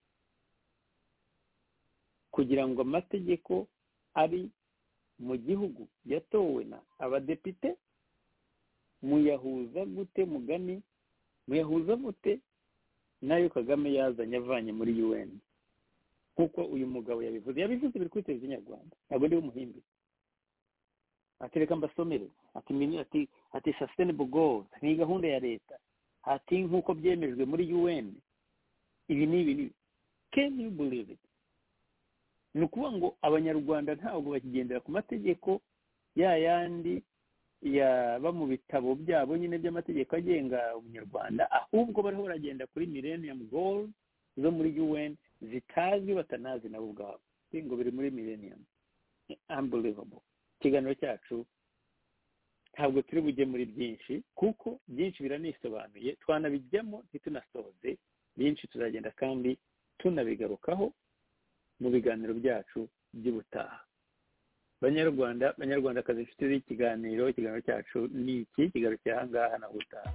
kugira ngo amategeko ari mu gihugu yatowe na abadepite muyahuza gute? Mugani muyahuza gute nayo Kagame yazanye avanye muri U N? Kuko uyu mugabo yabivuze yabivuze biri kuri televiziyo nyarwanda, ntabwo ndi umuhimbi. Ati reka mbasomere, ati mini ati ati sustainable goals ni gahunda ya leta, ati nkuko byemejwe muri U N, ibi ni ibi. Can you believe it? Ni ukuvuga ngo abanyarwanda ntabwo bakigendera ku mategeko ya yandi yaba mu bitabo byabo nyine by'amategeko agenga umunyarwanda, ahubwo bariho baragenda kuri millennium goals zo muri U N zitazwi, batanazi nabo ubwabo ngo biri muri millennium. Unbelievable. Ikiganiro cyacu ntabwo turi bujye muri byinshi kuko byinshi biranisobanuye, twanabijyamo ntitunasoze byinshi, tuzagenda kandi tunabigarukaho mu biganiro byacu by'ubutaha. Banyarwanda banyarwandakazi inshuti z'ikiganiro, ikiganiro cyacu ni iki, ikiganiro cya hangaha na ubutaha.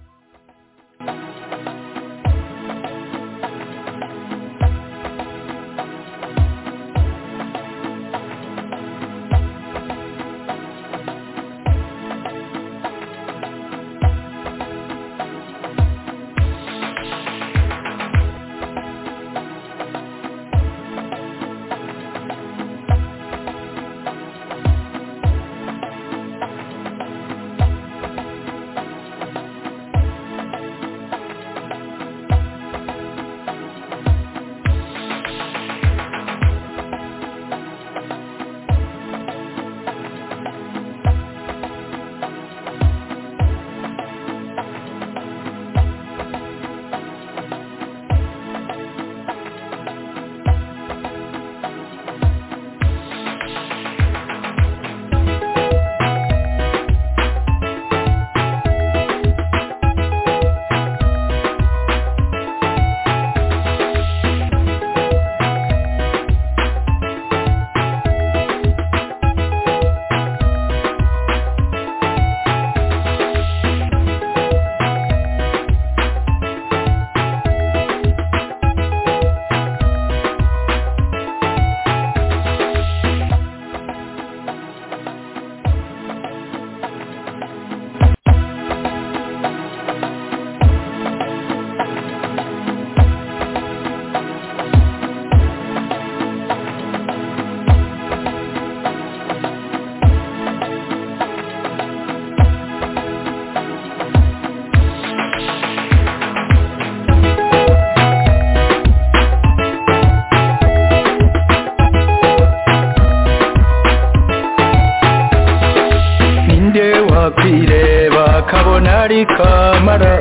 ari kamara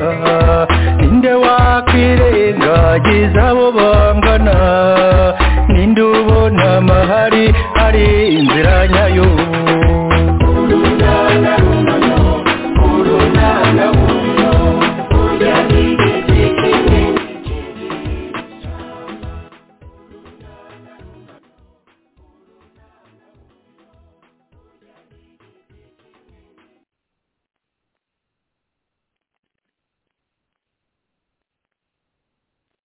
ninde wakwirengagiza abo bangana ninde ubona amahari